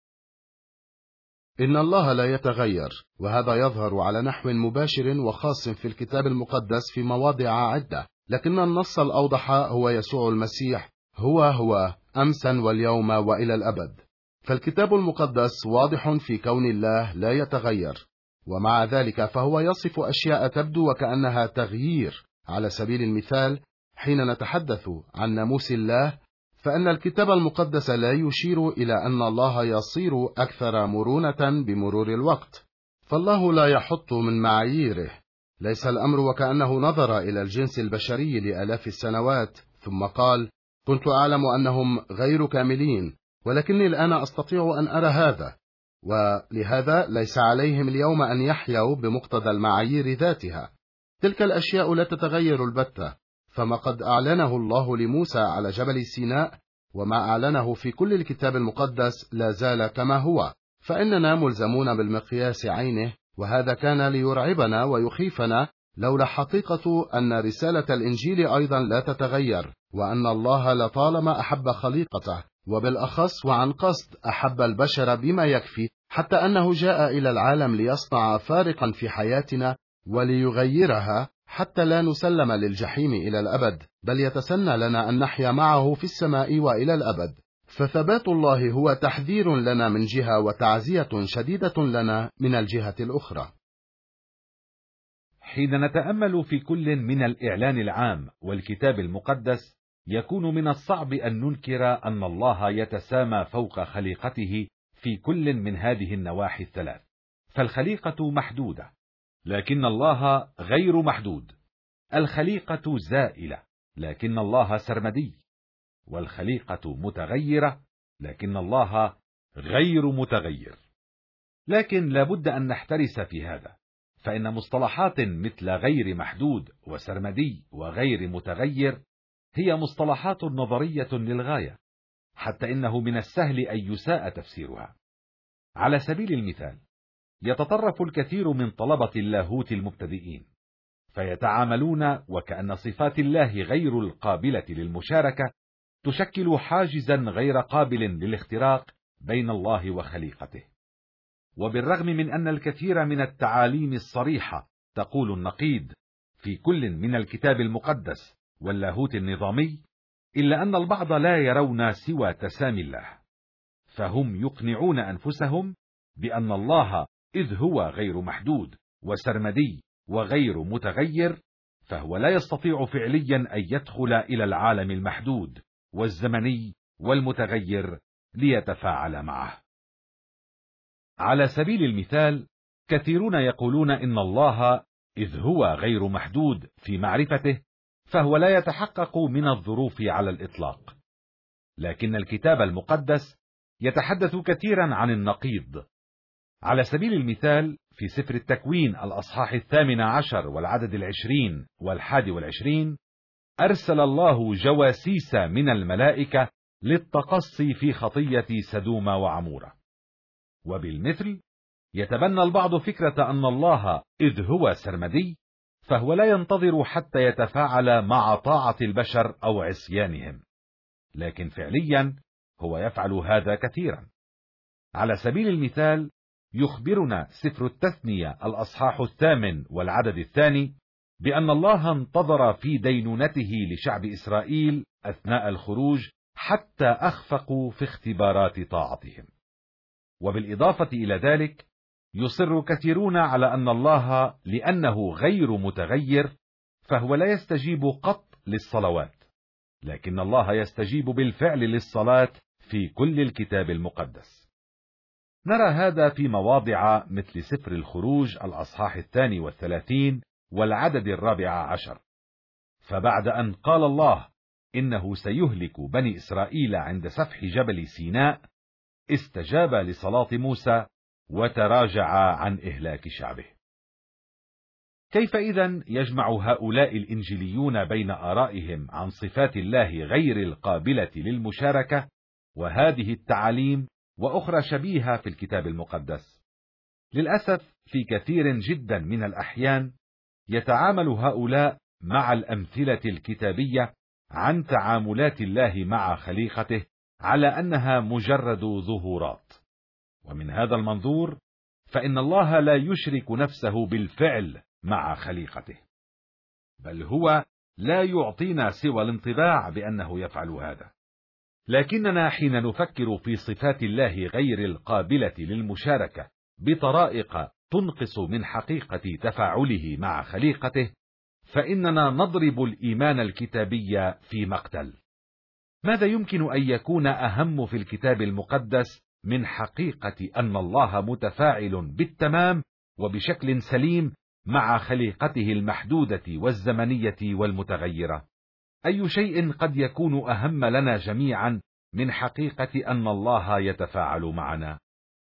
إن الله لا يتغير، وهذا يظهر على نحو مباشر وخاص في الكتاب المقدس في مواضع عدة، لكن النص الأوضح هو يسوع المسيح هو هو أمسا واليوم وإلى الأبد. فالكتاب المقدس واضح في كون الله لا يتغير، ومع ذلك فهو يصف أشياء تبدو وكأنها تغيير. على سبيل المثال، حين نتحدث عن ناموس الله فإن الكتاب المقدس لا يشير إلى أن الله يصير أكثر مرونة بمرور الوقت، فالله لا يحط من معاييره. ليس الأمر وكأنه نظر إلى الجنس البشري لآلاف السنوات ثم قال: كنت أعلم أنهم غير كاملين، ولكني الآن أستطيع أن أرى هذا، ولهذا ليس عليهم اليوم أن يحيوا بمقتضى المعايير ذاتها. تلك الأشياء لا تتغير البتة، فما قد أعلنه الله لموسى على جبل سيناء وما أعلنه في كل الكتاب المقدس لا زال كما هو، فإننا ملزمون بالمقياس عينه، وهذا كان ليرعبنا ويخيفنا لولا حقيقة أن رسالة الإنجيل أيضا لا تتغير، وأن الله لطالما أحب خليقته، وبالأخص وعن قصد أحب البشر بما يكفي، حتى أنه جاء إلى العالم ليصنع فارقا في حياتنا وليغيرها حتى لا نسلم للجحيم إلى الأبد، بل يتسنى لنا أن نحيا معه في السماء وإلى الأبد. فثبات الله هو تحذير لنا من جهة وتعزية شديدة لنا من الجهة الأخرى. حين نتأمل في كل من الإعلان العام والكتاب المقدس يكون من الصعب أن ننكر أن الله يتسامى فوق خليقته في كل من هذه النواحي الثلاث. فالخليقة محدودة لكن الله غير محدود، الخليقة زائلة لكن الله سرمدي، والخليقة متغيرة لكن الله غير متغير. لكن لابد أن نحترس في هذا، فإن مصطلحات مثل غير محدود وسرمدي وغير متغير هي مصطلحات نظرية للغاية، حتى إنه من السهل أن يساء تفسيرها. على سبيل المثال، يتطرف الكثير من طلبة اللاهوت المبتدئين فيتعاملون وكأن صفات الله غير القابلة للمشاركة تشكل حاجزا غير قابل للاختراق بين الله وخليقته. وبالرغم من أن الكثير من التعاليم الصريحة تقول النقيض في كل من الكتاب المقدس واللاهوت النظامي، إلا أن البعض لا يرون سوى تسامي الله، فهم يقنعون أنفسهم بأن الله إذ هو غير محدود وسرمدي وغير متغير، فهو لا يستطيع فعليا أن يدخل إلى العالم المحدود والزمني والمتغير ليتفاعل معه. على سبيل المثال، كثيرون يقولون إن الله إذ هو غير محدود في معرفته فهو لا يتحقق من الظروف على الإطلاق، لكن الكتاب المقدس يتحدث كثيرا عن النقيض. على سبيل المثال، في سفر التكوين الأصحاح الثامن عشر والعدد العشرين والحادي والعشرين، أرسل الله جواسيس من الملائكة للتقصي في خطية سدوم وعمورة. وبالمثل، يتبنى البعض فكرة أن الله إذ هو سرمدي فهو لا ينتظر حتى يتفاعل مع طاعة البشر أو عصيانهم، لكن فعليا هو يفعل هذا كثيرا. على سبيل المثال، يخبرنا سفر التثنية الأصحاح الثامن والعدد الثاني بأن الله انتظر في دينونته لشعب إسرائيل أثناء الخروج حتى أخفقوا في اختبارات طاعتهم. وبالإضافة إلى ذلك، يصر كثيرون على أن الله لأنه غير متغير فهو لا يستجيب قط للصلوات، لكن الله يستجيب بالفعل للصلاة في كل الكتاب المقدس. نرى هذا في مواضع مثل سفر الخروج الأصحاح الثاني والثلاثين والعدد الرابع عشر. فبعد أن قال الله إنه سيهلك بني إسرائيل عند سفح جبل سيناء، استجاب لصلاة موسى وتراجع عن إهلاك شعبه. كيف إذن يجمع هؤلاء الإنجيليون بين آرائهم عن صفات الله غير القابلة للمشاركة وهذه التعاليم وأخرى شبيهة في الكتاب المقدس؟ للأسف في كثير جدا من الأحيان يتعامل هؤلاء مع الأمثلة الكتابية عن تعاملات الله مع خليقته على أنها مجرد ظهورات. ومن هذا المنظور فإن الله لا يشرك نفسه بالفعل مع خليقته، بل هو لا يعطينا سوى الانطباع بأنه يفعل هذا. لكننا حين نفكر في صفات الله غير القابلة للمشاركة بطرائق تنقص من حقيقة تفاعله مع خليقته، فإننا نضرب الإيمان الكتابي في مقتل. ماذا يمكن أن يكون أهم في الكتاب المقدس من حقيقة أن الله متفاعل بالتمام وبشكل سليم مع خليقته المحدودة والزمنية والمتغيرة؟ أي شيء قد يكون أهم لنا جميعا من حقيقة أن الله يتفاعل معنا؟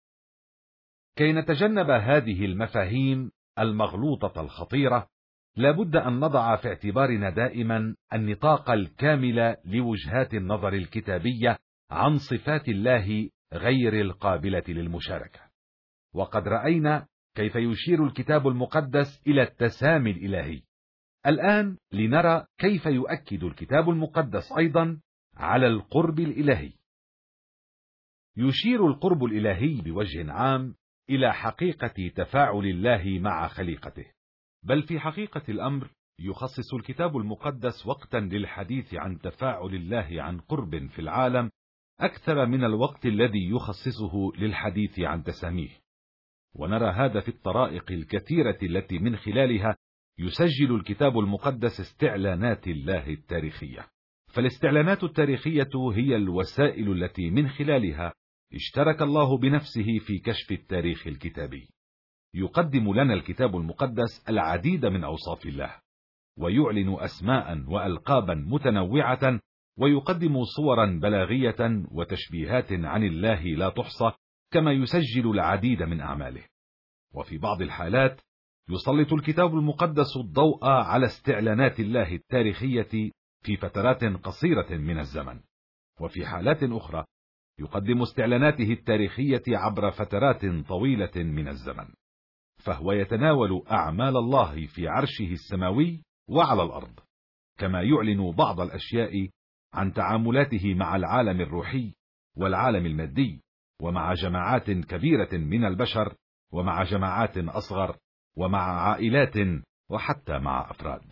كي نتجنب هذه المفاهيم المغلوطة الخطيرة، لابد أن نضع في اعتبارنا دائما النطاق الكامل لوجهات النظر الكتابية عن صفات الله غير القابلة للمشاركة. وقد رأينا كيف يشير الكتاب المقدس إلى التسامي الإلهي. الآن لنرى كيف يؤكد الكتاب المقدس أيضا على القرب الإلهي. يشير القرب الإلهي بوجه عام إلى حقيقة تفاعل الله مع خليقته، بل في حقيقة الأمر يخصص الكتاب المقدس وقتا للحديث عن تفاعل الله عن قرب في العالم أكثر من الوقت الذي يخصصه للحديث عن تساميه. ونرى هذا في الطرائق الكثيرة التي من خلالها يسجل الكتاب المقدس استعلانات الله التاريخية. فالاستعلانات التاريخية هي الوسائل التي من خلالها اشترك الله بنفسه في كشف التاريخ الكتابي. يقدم لنا الكتاب المقدس العديد من أوصاف الله، ويعلن أسماء وألقابا متنوعة، ويقدم صورا بلاغية وتشبيهات عن الله لا تحصى، كما يسجل العديد من أعماله. وفي بعض الحالات يسلط الكتاب المقدس الضوء على استعلانات الله التاريخية في فترات قصيرة من الزمن، وفي حالات أخرى يقدم استعلاناته التاريخية عبر فترات طويلة من الزمن. فهو يتناول أعمال الله في عرشه السماوي وعلى الأرض، كما يعلن بعض الأشياء عن تعاملاته مع العالم الروحي والعالم المادي، ومع جماعات كبيرة من البشر، ومع جماعات أصغر، ومع عائلات، وحتى مع أفراد.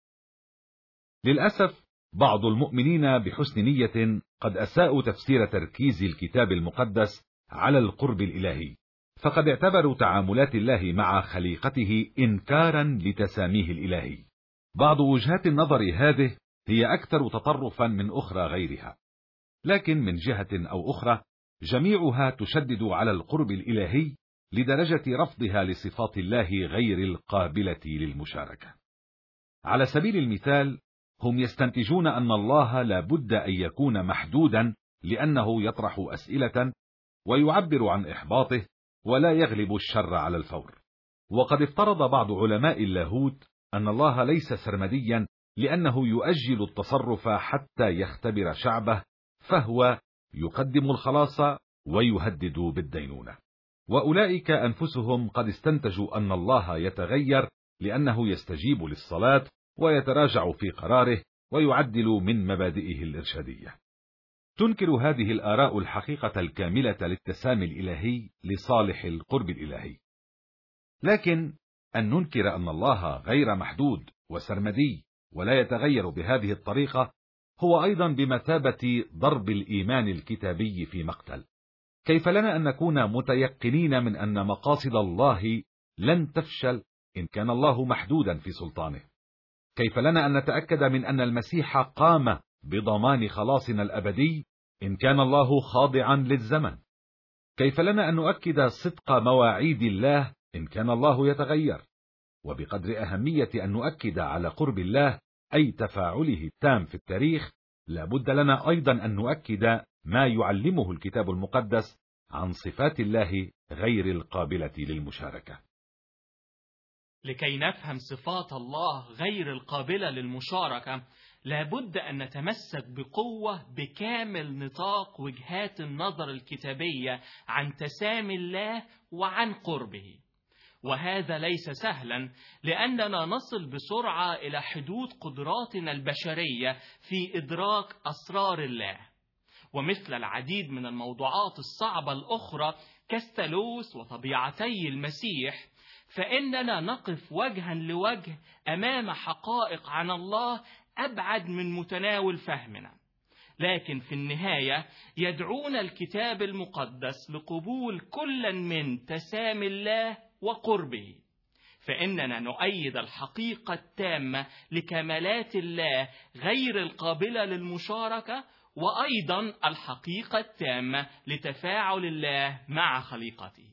للأسف بعض المؤمنين بحسن نية قد أساءوا تفسير تركيز الكتاب المقدس على القرب الإلهي، فقد اعتبروا تعاملات الله مع خليقته إنكارا لتساميه الإلهي. بعض وجهات النظر هذه هي أكثر تطرفا من أخرى غيرها، لكن من جهة أو أخرى جميعها تشدد على القرب الإلهي لدرجة رفضها لصفات الله غير القابلة للمشاركة. على سبيل المثال، هم يستنتجون أن الله لا بد أن يكون محدودا لأنه يطرح أسئلة ويعبر عن إحباطه ولا يغلب الشر على الفور. وقد افترض بعض علماء اللاهوت أن الله ليس سرمديا لأنه يؤجل التصرف حتى يختبر شعبه، فهو يقدم الخلاص ويهدد بالدينونة. وأولئك أنفسهم قد استنتجوا أن الله يتغير لأنه يستجيب للصلاة ويتراجع في قراره ويعدل من مبادئه الإرشادية. تنكر هذه الآراء الحقيقة الكاملة للتسامي الإلهي لصالح القرب الإلهي. لكن أن ننكر أن الله غير محدود وسرمدي ولا يتغير بهذه الطريقة هو أيضا بمثابة ضرب الإيمان الكتابي في مقتل. كيف لنا أن نكون متيقنين من أن مقاصد الله لن تفشل إن كان الله محدودا في سلطانه؟ كيف لنا أن نتأكد من أن المسيح قام بضمان خلاصنا الأبدي إن كان الله خاضعا للزمن؟ كيف لنا أن نؤكد صدق مواعيد الله إن كان الله يتغير؟ وبقدر أهمية أن نؤكد على قرب الله أي تفاعله التام في التاريخ، لابد لنا أيضا أن نؤكد ما يعلمه الكتاب المقدس عن صفات الله غير القابلة للمشاركة. لكي نفهم صفات الله غير القابلة للمشاركة، لابد أن نتمسك بقوة بكامل نطاق وجهات النظر الكتابية عن تسامي الله وعن قربه. وهذا ليس سهلا، لأننا نصل بسرعة إلى حدود قدراتنا البشرية في إدراك أسرار الله. ومثل العديد من الموضوعات الصعبة الأخرى كالثالوث وطبيعتي المسيح، فإننا نقف وجها لوجه أمام حقائق عن الله أبعد من متناول فهمنا. لكن في النهاية يدعونا الكتاب المقدس لقبول كل من تسامي الله وقربه، فإننا نؤيد الحقيقة التامة لكمالات الله غير القابلة للمشاركة، وأيضا الحقيقة التامة لتفاعل الله مع خليقته.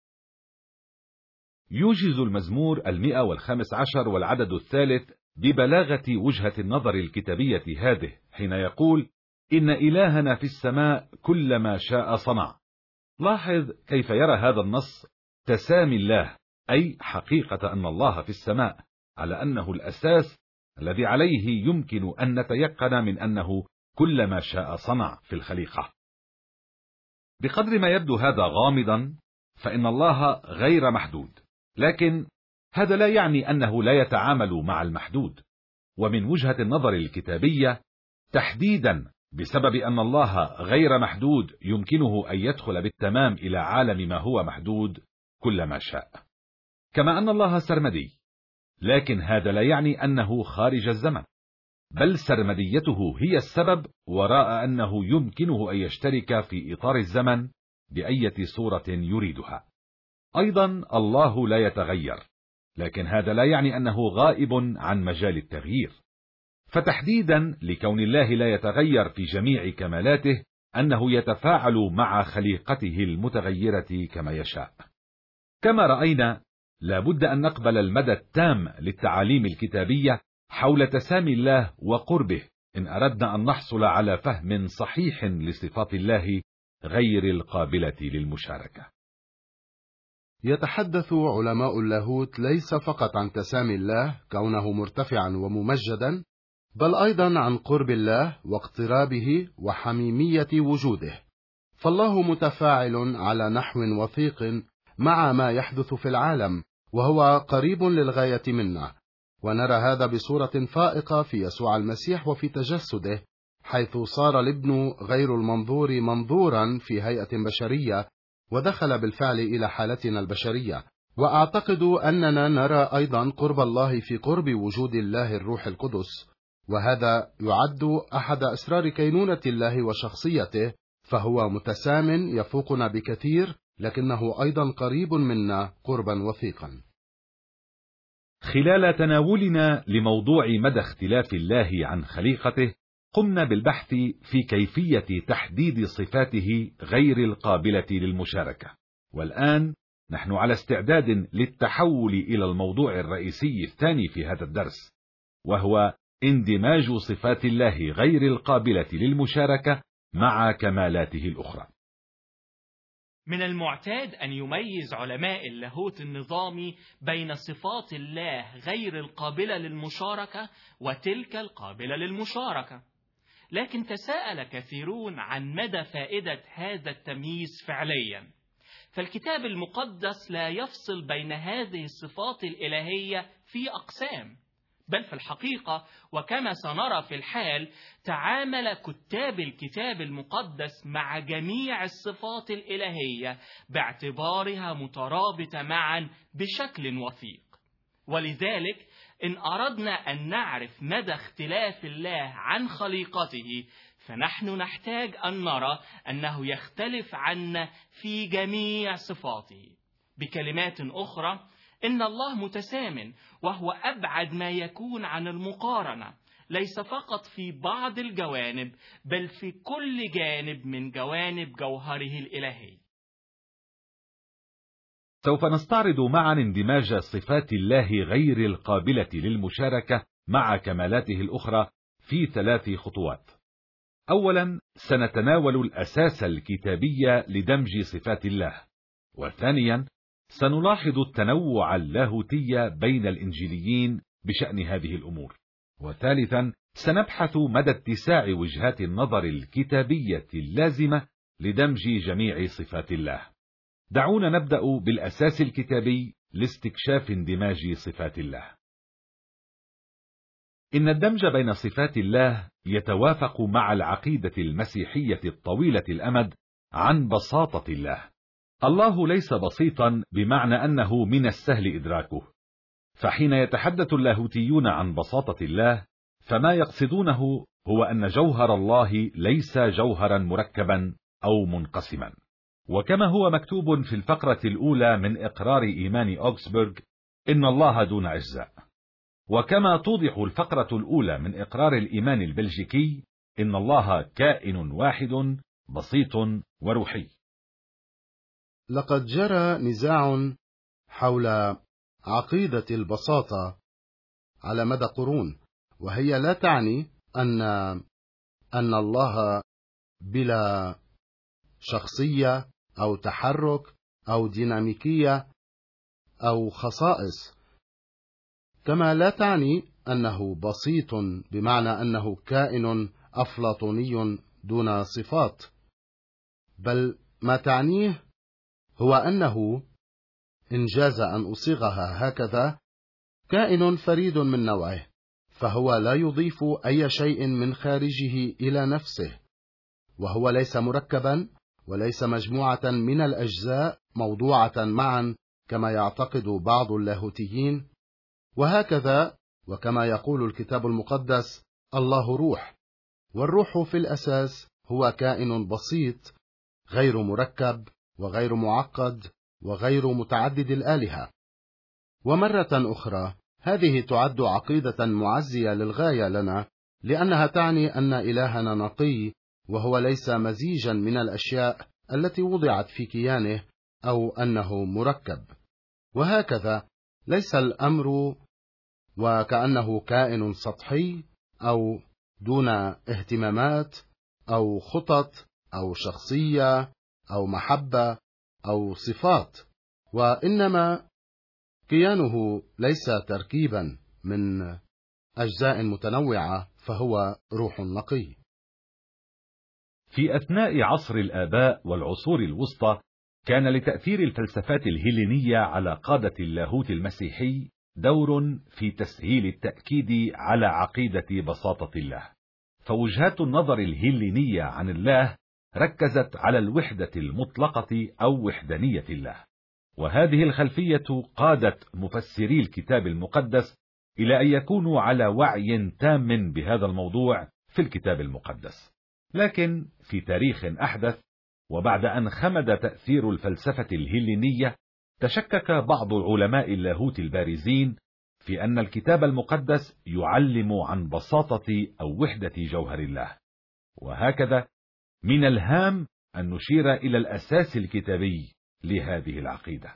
يوجز المزمور المئة والخامس عشر والعدد الثالث ببلاغة وجهة النظر الكتابية هذه حين يقول: إن إلهنا في السماء كل ما شاء صنع. لاحظ كيف يرى هذا النص تسامي الله، أي حقيقة أن الله في السماء، على أنه الأساس الذي عليه يمكن أن نتيقن من أنه كل ما شاء صنع في الخليقة. بقدر ما يبدو هذا غامضا، فإن الله غير محدود، لكن هذا لا يعني أنه لا يتعامل مع المحدود. ومن وجهة النظر الكتابية تحديدا، بسبب أن الله غير محدود يمكنه أن يدخل بالتمام إلى عالم ما هو محدود كل ما شاء. كما أن الله سرمدي، لكن هذا لا يعني أنه خارج الزمن، بل سرمديته هي السبب وراء أنه يمكنه أن يشترك في إطار الزمن بأية صورة يريدها. أيضا الله لا يتغير، لكن هذا لا يعني أنه غائب عن مجال التغيير. فتحديدا لكون الله لا يتغير في جميع كمالاته، أنه يتفاعل مع خليقته المتغيرة كما يشاء. كما رأينا، لابد أن نقبل المدى التام للتعاليم الكتابية حول تسامي الله وقربه إن أردنا أن نحصل على فهم صحيح لصفات الله غير القابلة للمشاركة. يتحدث علماء اللاهوت ليس فقط عن تسامي الله كونه مرتفعا وممجدا، بل أيضا عن قرب الله واقترابه وحميمية وجوده. فالله متفاعل على نحو وثيق مع ما يحدث في العالم، وهو قريب للغاية منا. ونرى هذا بصورة فائقة في يسوع المسيح وفي تجسده، حيث صار الابن غير المنظور منظورا في هيئة بشرية، ودخل بالفعل إلى حالتنا البشرية. وأعتقد أننا نرى أيضا قرب الله في قرب وجود الله الروح القدس، وهذا يعد أحد أسرار كينونة الله وشخصيته، فهو متسام يفوقنا بكثير لكنه أيضا قريب منا قربا وثيقا. خلال تناولنا لموضوع مدى اختلاف الله عن خليقته، قمنا بالبحث في كيفية تحديد صفاته غير القابلة للمشاركة، والآن نحن على استعداد للتحول إلى الموضوع الرئيسي الثاني في هذا الدرس، وهو اندماج صفات الله غير القابلة للمشاركة مع كمالاته الأخرى. من المعتاد أن يميز علماء اللاهوت النظامي بين صفات الله غير القابلة للمشاركة وتلك القابلة للمشاركة، لكن تساءل كثيرون عن مدى فائدة هذا التمييز فعليا، فالكتاب المقدس لا يفصل بين هذه الصفات الإلهية في أقسام، بل في الحقيقة وكما سنرى في الحال تعامل كتاب الكتاب المقدس مع جميع الصفات الإلهية باعتبارها مترابطة معا بشكل وثيق. ولذلك إن أردنا أن نعرف مدى اختلاف الله عن خليقته، فنحن نحتاج أن نرى أنه يختلف عنا في جميع صفاته. بكلمات أخرى، إن الله متسام، وهو أبعد ما يكون عن المقارنة، ليس فقط في بعض الجوانب بل في كل جانب من جوانب جوهره الإلهي. سوف نستعرض معا اندماج صفات الله غير القابلة للمشاركة مع كمالاته الأخرى في ثلاث خطوات. أولا، سنتناول الأساس الكتابي لدمج صفات الله، وثانيا سنلاحظ التنوع اللاهوتي بين الإنجيليين بشأن هذه الأمور، وثالثا سنبحث مدى اتساع وجهات النظر الكتابية اللازمة لدمج جميع صفات الله. دعونا نبدأ بالأساس الكتابي لاستكشاف اندماج صفات الله. إن الدمج بين صفات الله يتوافق مع العقيدة المسيحية الطويلة الأمد عن بساطة الله. الله ليس بسيطا بمعنى أنه من السهل إدراكه، فحين يتحدث اللاهوتيون عن بساطة الله فما يقصدونه هو أن جوهر الله ليس جوهرا مركبا أو منقسما، وكما هو مكتوب في الفقرة الأولى من إقرار إيمان أوغسبورغ إن الله دون أجزاء، وكما توضح الفقرة الأولى من إقرار الإيمان البلجيكي إن الله كائن واحد بسيط وروحي. لقد جرى نزاع حول عقيدة البساطة على مدى قرون، وهي لا تعني أن أن الله بلا شخصية أو تحرك أو ديناميكية أو خصائص، كما لا تعني أنه بسيط بمعنى أنه كائن أفلاطوني دون صفات، بل ما تعنيه هو أنه إن جاز أن أصيغها هكذا كائن فريد من نوعه، فهو لا يضيف أي شيء من خارجه إلى نفسه، وهو ليس مركبا وليس مجموعة من الأجزاء موضوعة معا كما يعتقد بعض اللاهوتيين. وهكذا وكما يقول الكتاب المقدس الله روح، والروح في الأساس هو كائن بسيط غير مركب وغير معقد وغير متعدد الآلهة. ومرة أخرى هذه تعد عقيدة معزية للغاية لنا، لأنها تعني أن إلهنا نقي، وهو ليس مزيجا من الأشياء التي وضعت في كيانه أو أنه مركب. وهكذا ليس الأمر وكأنه كائن سطحي أو دون اهتمامات أو خطط أو شخصية أو محبة أو صفات، وإنما كيانه ليس تركيبا من أجزاء متنوعة، فهو روح نقي. في أثناء عصر الآباء والعصور الوسطى كان لتأثير الفلسفات الهيلينية على قادة اللاهوت المسيحي دور في تسهيل التأكيد على عقيدة بساطة الله، فوجهات النظر الهيلينية عن الله ركزت على الوحدة المطلقة أو وحدانية الله، وهذه الخلفية قادت مفسري الكتاب المقدس إلى أن يكونوا على وعي تام بهذا الموضوع في الكتاب المقدس. لكن في تاريخ أحدث وبعد أن خمد تأثير الفلسفة الهلينية، تشكك بعض علماء اللاهوت البارزين في أن الكتاب المقدس يعلم عن بساطة أو وحدة جوهر الله. وهكذا من الهام أن نشير إلى الأساس الكتابي لهذه العقيدة.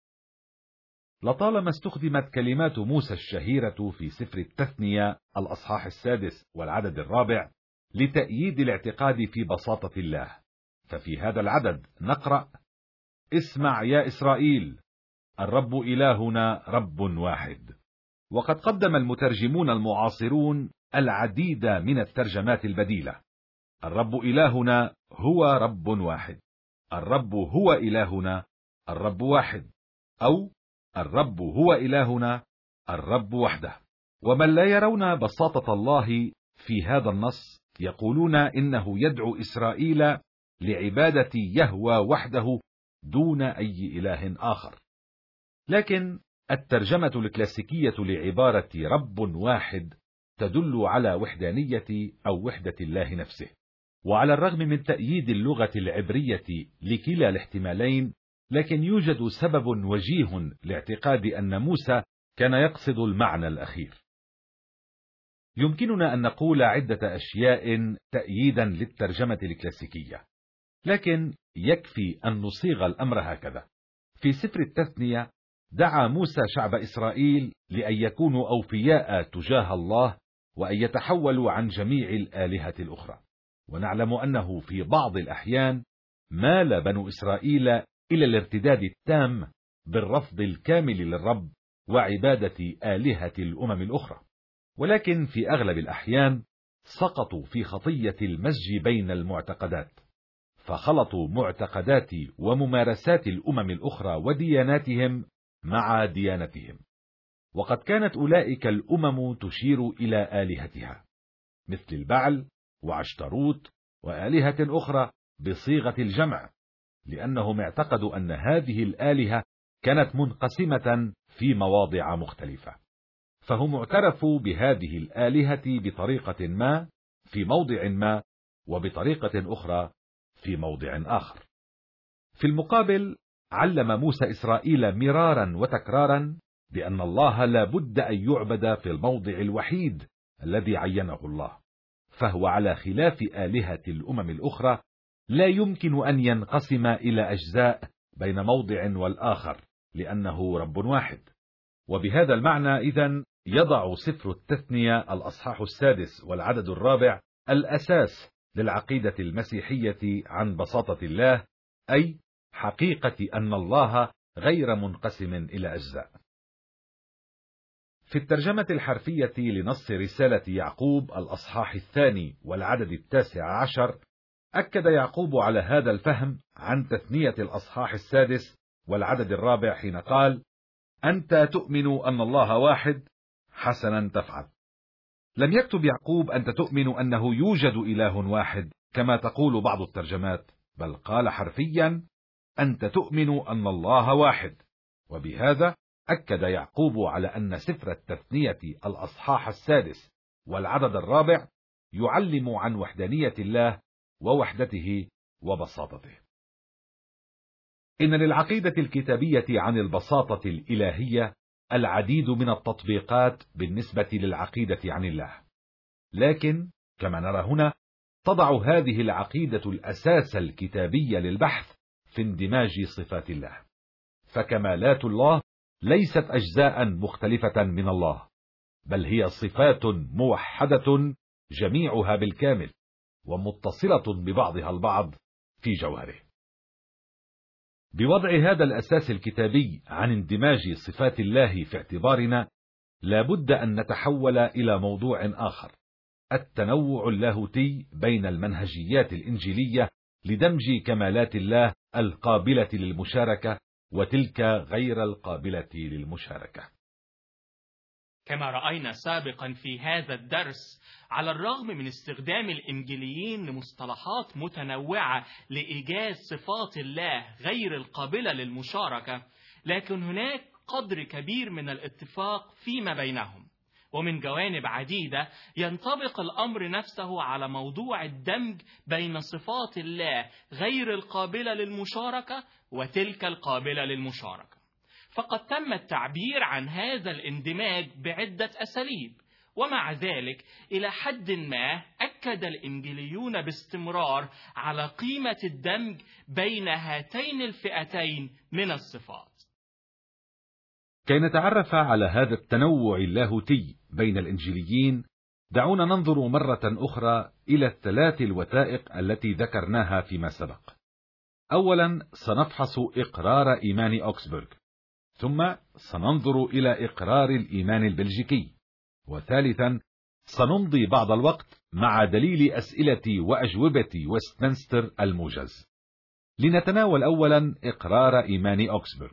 لطالما استخدمت كلمات موسى الشهيرة في سفر التثنية الأصحاح السادس والعدد الرابع لتأييد الاعتقاد في بساطة الله، ففي هذا العدد نقرأ: اسمع يا إسرائيل، الرب إلهنا رب واحد. وقد قدم المترجمون المعاصرون العديد من الترجمات البديلة: الرب إلهنا هو رب واحد، الرب هو إلهنا، الرب واحد، أو الرب هو إلهنا، الرب وحده. ومن لا يرون بساطة الله في هذا النص يقولون إنه يدعو إسرائيل لعبادة يهوه وحده دون أي إله آخر. لكن الترجمة الكلاسيكية لعبارة رب واحد تدل على وحدانية أو وحدة الله نفسه. وعلى الرغم من تأييد اللغة العبرية لكلا الاحتمالين، لكن يوجد سبب وجيه لاعتقاد أن موسى كان يقصد المعنى الأخير. يمكننا أن نقول عدة أشياء تأييدا للترجمة الكلاسيكية، لكن يكفي أن نصيغ الأمر هكذا. في سفر التثنية دعا موسى شعب إسرائيل لأن يكونوا أوفياء تجاه الله وأن يتحولوا عن جميع الآلهة الأخرى. ونعلم أنه في بعض الأحيان مال بنو إسرائيل إلى الارتداد التام بالرفض الكامل للرب وعبادة آلهة الأمم الأخرى، ولكن في أغلب الأحيان سقطوا في خطية المزج بين المعتقدات، فخلطوا معتقدات وممارسات الأمم الأخرى ودياناتهم مع ديانتهم. وقد كانت أولئك الأمم تشير إلى آلهتها مثل البعل وعشتروت وآلهة أخرى بصيغة الجمع، لأنهم اعتقدوا أن هذه الآلهة كانت منقسمة في مواضع مختلفة، فهم اعترفوا بهذه الآلهة بطريقة ما في موضع ما وبطريقة أخرى في موضع آخر. في المقابل علم موسى إسرائيل مرارا وتكرارا بأن الله لا بد أن يعبد في الموضع الوحيد الذي عينه الله، فهو على خلاف آلهة الأمم الأخرى لا يمكن أن ينقسم إلى أجزاء بين موضع والآخر، لأنه رب واحد. وبهذا المعنى إذن يضع سفر التثنية الأصحاح السادس والعدد الرابع الأساس للعقيدة المسيحية عن بساطة الله، أي حقيقة أن الله غير منقسم إلى أجزاء. في الترجمة الحرفية لنص رسالة يعقوب الأصحاح الثاني والعدد التاسع عشر، أكد يعقوب على هذا الفهم عن تثنية الأصحاح السادس والعدد الرابع حين قال: أنت تؤمن أن الله واحد، حسنا تفعل. لم يكتب يعقوب أنت تؤمن أنه يوجد إله واحد كما تقول بعض الترجمات، بل قال حرفيا: أنت تؤمن أن الله واحد. وبهذا أكد يعقوب على أن سفر التثنية الأصحاح السادس والعدد الرابع يعلم عن وحدانية الله ووحدته وبساطته. إن للعقيدة الكتابية عن البساطة الإلهية العديد من التطبيقات بالنسبة للعقيدة عن الله، لكن كما نرى هنا تضع هذه العقيدة الأساس الكتابي للبحث في اندماج صفات الله، فكمالات الله ليست أجزاء مختلفة من الله، بل هي صفات موحدة جميعها بالكامل ومتصلة ببعضها البعض في جوهره. بوضع هذا الأساس الكتابي عن اندماج صفات الله في اعتبارنا، لابد أن نتحول إلى موضوع آخر: التنوع اللاهوتي بين المنهجيات الإنجيلية لدمج كمالات الله القابلة للمشاركة وتلك غير القابلة للمشاركة. كما رأينا سابقا في هذا الدرس، على الرغم من استخدام الإنجيليين لمصطلحات متنوعة لإيجاز صفات الله غير القابلة للمشاركة، لكن هناك قدر كبير من الاتفاق فيما بينهم، ومن جوانب عديدة ينطبق الأمر نفسه على موضوع الدمج بين صفات الله غير القابلة للمشاركة وتلك القابلة للمشاركة. فقد تم التعبير عن هذا الاندماج بعدة أساليب، ومع ذلك إلى حد ما أكد الإنجيليون باستمرار على قيمة الدمج بين هاتين الفئتين من الصفات. كي نتعرف على هذا التنوع اللاهوتي بين الإنجيليين، دعونا ننظر مرة أخرى إلى الثلاث الوثائق التي ذكرناها فيما سبق. أولا سنفحص إقرار إيمان أوكسبورغ، ثم سننظر إلى إقرار الإيمان البلجيكي، وثالثا سنمضي بعض الوقت مع دليل أسئلة وأجوبة وستمنستر الموجز. لنتناول أولا إقرار إيمان أوكسبورغ.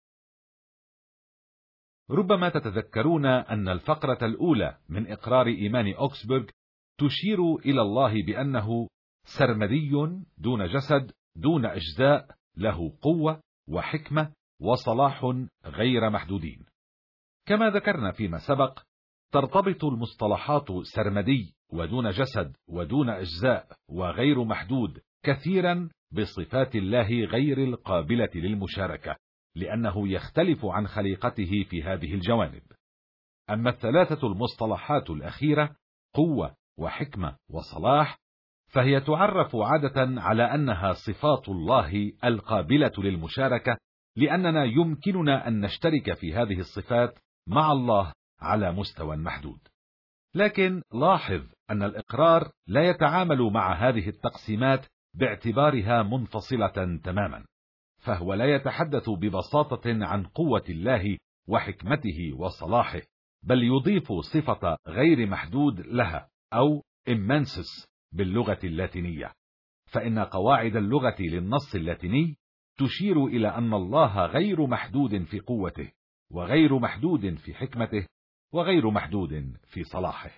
ربما تتذكرون أن الفقرة الأولى من إقرار إيمان أوكسبورغ تشير إلى الله بأنه سرمدي دون جسد دون أجزاء، له قوة وحكمة وصلاح غير محدودين. كما ذكرنا فيما سبق، ترتبط المصطلحات سرمدي ودون جسد ودون أجزاء وغير محدود كثيرا بصفات الله غير القابلة للمشاركة، لأنه يختلف عن خليقته في هذه الجوانب. أما الثلاثة المصطلحات الأخيرة قوة وحكمة وصلاح، فهي تعرف عادة على أنها صفات الله القابلة للمشاركة، لأننا يمكننا أن نشترك في هذه الصفات مع الله على مستوى محدود. لكن لاحظ أن الإقرار لا يتعامل مع هذه التقسيمات باعتبارها منفصلة تماما، فهو لا يتحدث ببساطة عن قوة الله وحكمته وصلاحه، بل يضيف صفة غير محدود لها أو immensus باللغة اللاتينية. فإن قواعد اللغة للنص اللاتيني تشير إلى أن الله غير محدود في قوته، وغير محدود في حكمته، وغير محدود في صلاحه.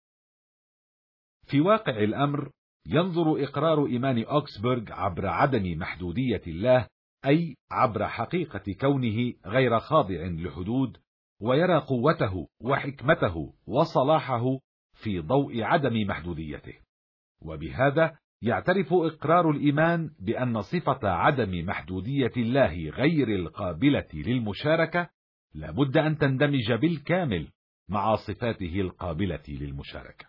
في واقع الأمر ينظر إقرار إيمان أوكسبورغ عبر عدم محدودية الله، أي عبر حقيقة كونه غير خاضع لحدود، ويرى قوته وحكمته وصلاحه في ضوء عدم محدوديته. وبهذا يعترف إقرار الإيمان بأن صفة عدم محدودية الله غير القابلة للمشاركة لابد أن تندمج بالكامل مع صفاته القابلة للمشاركة.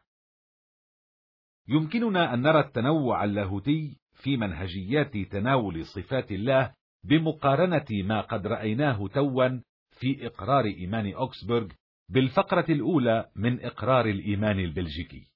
يمكننا أن نرى التنوع اللاهوتي في منهجيات تناول صفات الله بمقارنة ما قد رأيناه توا في إقرار إيمان أوكسبورغ بالفقرة الأولى من إقرار الإيمان البلجيكي.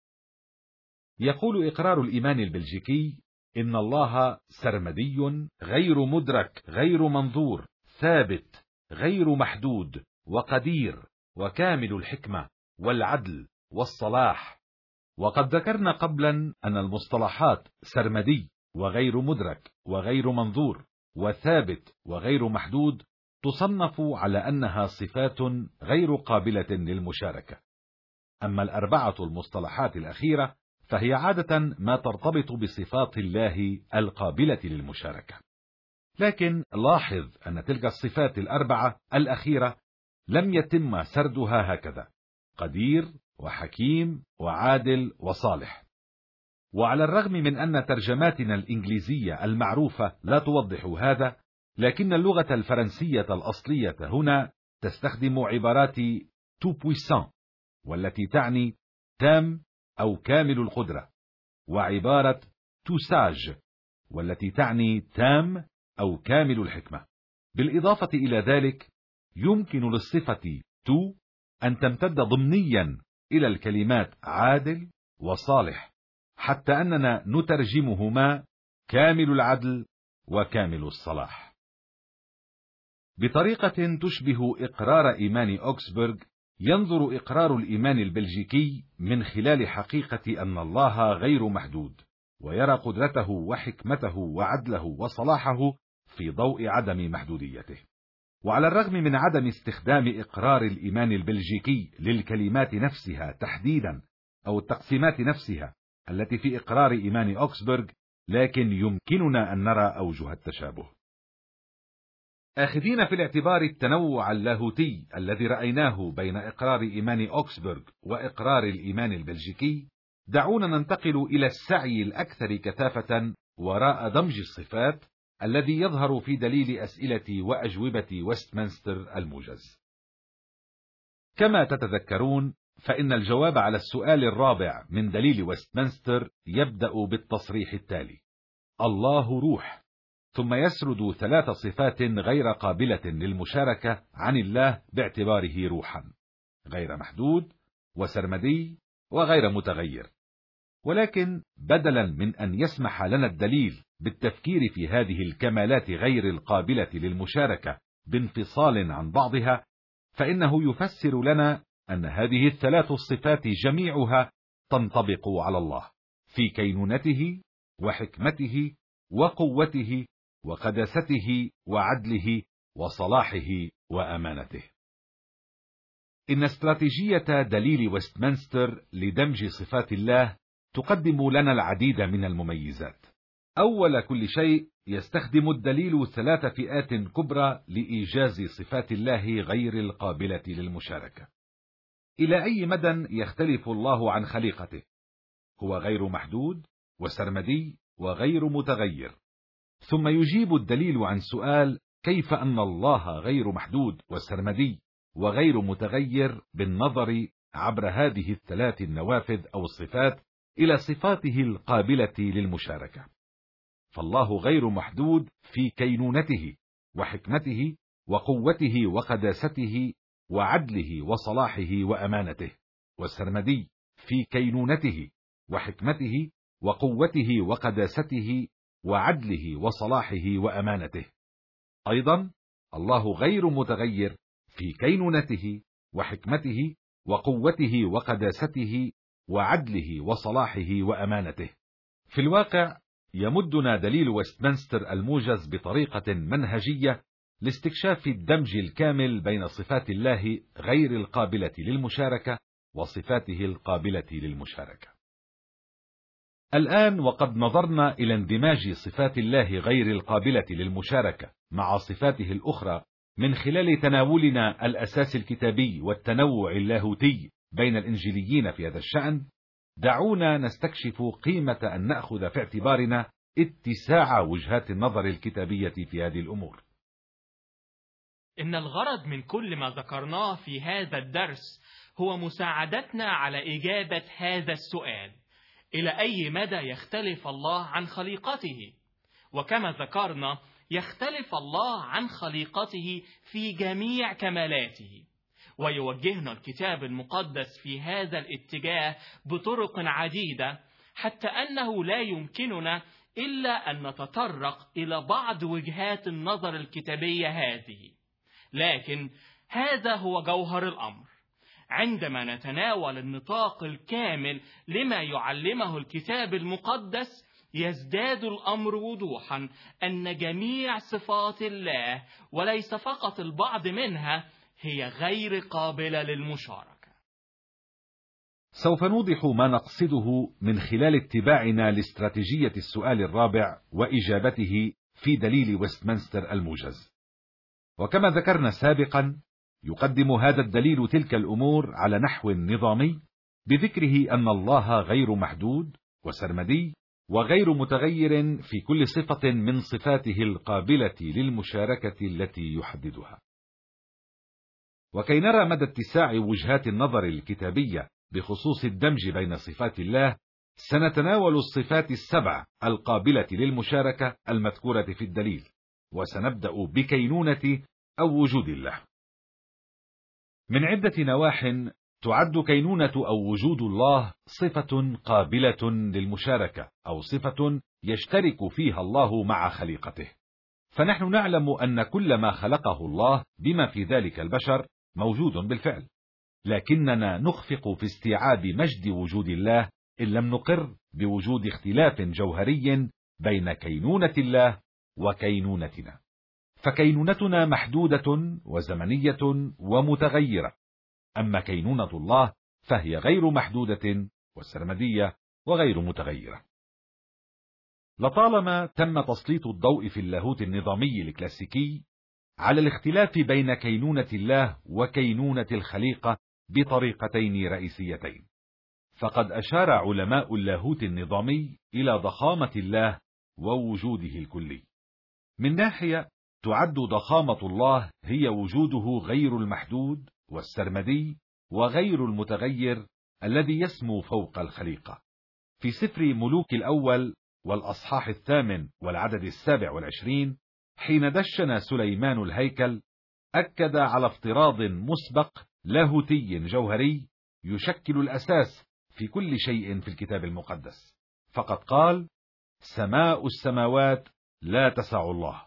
يقول إقرار الإيمان البلجيكي إن الله سرمدي غير مدرك غير منظور ثابت غير محدود وقدير وكامل الحكمة والعدل والصلاح. وقد ذكرنا قبلا أن المصطلحات سرمدي وغير مدرك وغير منظور وثابت وغير محدود تصنف على أنها صفات غير قابلة للمشاركة. أما الأربعة المصطلحات الأخيرة فهي عادة ما ترتبط بصفات الله القابلة للمشاركة. لكن لاحظ أن تلك الصفات الأربعة الأخيرة لم يتم سردها هكذا: قدير وحكيم وعادل وصالح. وعلى الرغم من أن ترجماتنا الإنجليزية المعروفة لا توضح هذا، لكن اللغة الفرنسية الأصلية هنا تستخدم عبارات tout puissant والتي تعني تام أو كامل القدرة، وعبارة tout sage والتي تعني تام أو كامل الحكمة. بالإضافة إلى ذلك يمكن للصفة تو أن تمتد ضمنيا إلى الكلمات عادل وصالح، حتى أننا نترجمهما كامل العدل وكامل الصلاح. بطريقة تشبه إقرار إيمان أوكسبورغ، ينظر إقرار الإيمان البلجيكي من خلال حقيقة أن الله غير محدود، ويرى قدرته وحكمته وعدله وصلاحه في ضوء عدم محدوديته. وعلى الرغم من عدم استخدام إقرار الإيمان البلجيكي للكلمات نفسها تحديدا أو التقسيمات نفسها التي في إقرار إيمان أوكسبورغ، لكن يمكننا أن نرى أوجه التشابه. آخذين في الاعتبار التنوع اللاهوتي الذي رأيناه بين إقرار إيمان أوكسبورغ وإقرار الإيمان البلجيكي، دعونا ننتقل إلى السعي الأكثر كثافة وراء دمج الصفات الذي يظهر في دليل أسئلة وأجوبة ويستمنستر الموجز. كما تتذكرون، فإن الجواب على السؤال الرابع من دليل ويستمنستر يبدأ بالتصريح التالي: الله روح، ثم يسرد ثلاث صفات غير قابلة للمشاركة عن الله باعتباره روحا: غير محدود وسرمدي وغير متغير. ولكن بدلا من أن يسمح لنا الدليل بالتفكير في هذه الكمالات غير القابلة للمشاركة بانفصال عن بعضها، فإنه يفسر لنا أن هذه الثلاث الصفات جميعها تنطبق على الله في كينونته وحكمته وقوته وقداسته وعدله وصلاحه وأمانته. إن استراتيجية دليل ويستمنستر لدمج صفات الله تقدم لنا العديد من المميزات. أول كل شيء، يستخدم الدليل ثلاث فئات كبرى لإيجاز صفات الله غير القابلة للمشاركة. إلى أي مدى يختلف الله عن خليقته؟ هو غير محدود وسرمدي وغير متغير. ثم يجيب الدليل عن سؤال كيف أن الله غير محدود وسرمدي وغير متغير بالنظر عبر هذه الثلاث النوافذ أو الصفات إلى صفاته القابلة للمشاركة. فالله غير محدود في كينونته وحكمته وقوته وقداسته وعدله وصلاحه وأمانته، والسرمدي في كينونته وحكمته وقوته وقداسته وعدله وصلاحه وأمانته. أيضا الله غير متغير في كينونته وحكمته وقوته وقداسته وعدله وصلاحه وأمانته. في الواقع يمدنا دليل ويستمنستر الموجز بطريقة منهجية لاستكشاف الدمج الكامل بين صفات الله غير القابلة للمشاركة وصفاته القابلة للمشاركة. الآن وقد نظرنا إلى اندماج صفات الله غير القابلة للمشاركة مع صفاته الأخرى من خلال تناولنا الأساس الكتابي والتنوع اللاهوتي بين الإنجيليين في هذا الشأن، دعونا نستكشف قيمة أن نأخذ في اعتبارنا اتساع وجهات النظر الكتابية في هذه الأمور. إن الغرض من كل ما ذكرناه في هذا الدرس هو مساعدتنا على إجابة هذا السؤال: إلى أي مدى يختلف الله عن خليقته؟ وكما ذكرنا، يختلف الله عن خليقته في جميع كمالاته، ويوجهنا الكتاب المقدس في هذا الاتجاه بطرق عديدة، حتى أنه لا يمكننا إلا أن نتطرق إلى بعض وجهات النظر الكتابية هذه. لكن هذا هو جوهر الأمر. عندما نتناول النطاق الكامل لما يعلمه الكتاب المقدس، يزداد الأمر وضوحا أن جميع صفات الله وليس فقط البعض منها هي غير قابلة للمشاركة. سوف نوضح ما نقصده من خلال اتباعنا لاستراتيجية السؤال الرابع وإجابته في دليل ويستمنستر الموجز. وكما ذكرنا سابقا، يقدم هذا الدليل تلك الأمور على نحو نظامي، بذكره أن الله غير محدود وسرمدي وغير متغير في كل صفة من صفاته القابلة للمشاركة التي يحددها. وكي نرى مدى اتساع وجهات النظر الكتابية بخصوص الدمج بين صفات الله، سنتناول الصفات السبع القابلة للمشاركة المذكورة في الدليل، وسنبدأ بكينونة أو وجود الله. من عدة نواح تعد كينونة أو وجود الله صفة قابلة للمشاركة، أو صفة يشترك فيها الله مع خليقته. فنحن نعلم أن كل ما خلقه الله بما في ذلك البشر موجود بالفعل، لكننا نخفق في استيعاب مجد وجود الله إن لم نقر بوجود اختلاف جوهري بين كينونة الله وكينونتنا. فكينونتنا محدودة وزمنية ومتغيرة، أما كينونة الله فهي غير محدودة وسرمدية وغير متغيرة. لطالما تم تسليط الضوء في اللاهوت النظامي الكلاسيكي على الاختلاف بين كينونة الله وكينونة الخليقة بطريقتين رئيسيتين. فقد أشار علماء اللاهوت النظامي إلى ضخامة الله ووجوده الكلي. من ناحية تعد ضخامة الله هي وجوده غير المحدود والسرمدي وغير المتغير الذي يسمو فوق الخليقة. في سفر ملوك الأول والأصحاح الثامن والعدد السابع والعشرين، حين دشن سليمان الهيكل، أكد على افتراض مسبق لاهوتي جوهري يشكل الأساس في كل شيء في الكتاب المقدس، فقد قال: سماء السماوات لا تسع الله.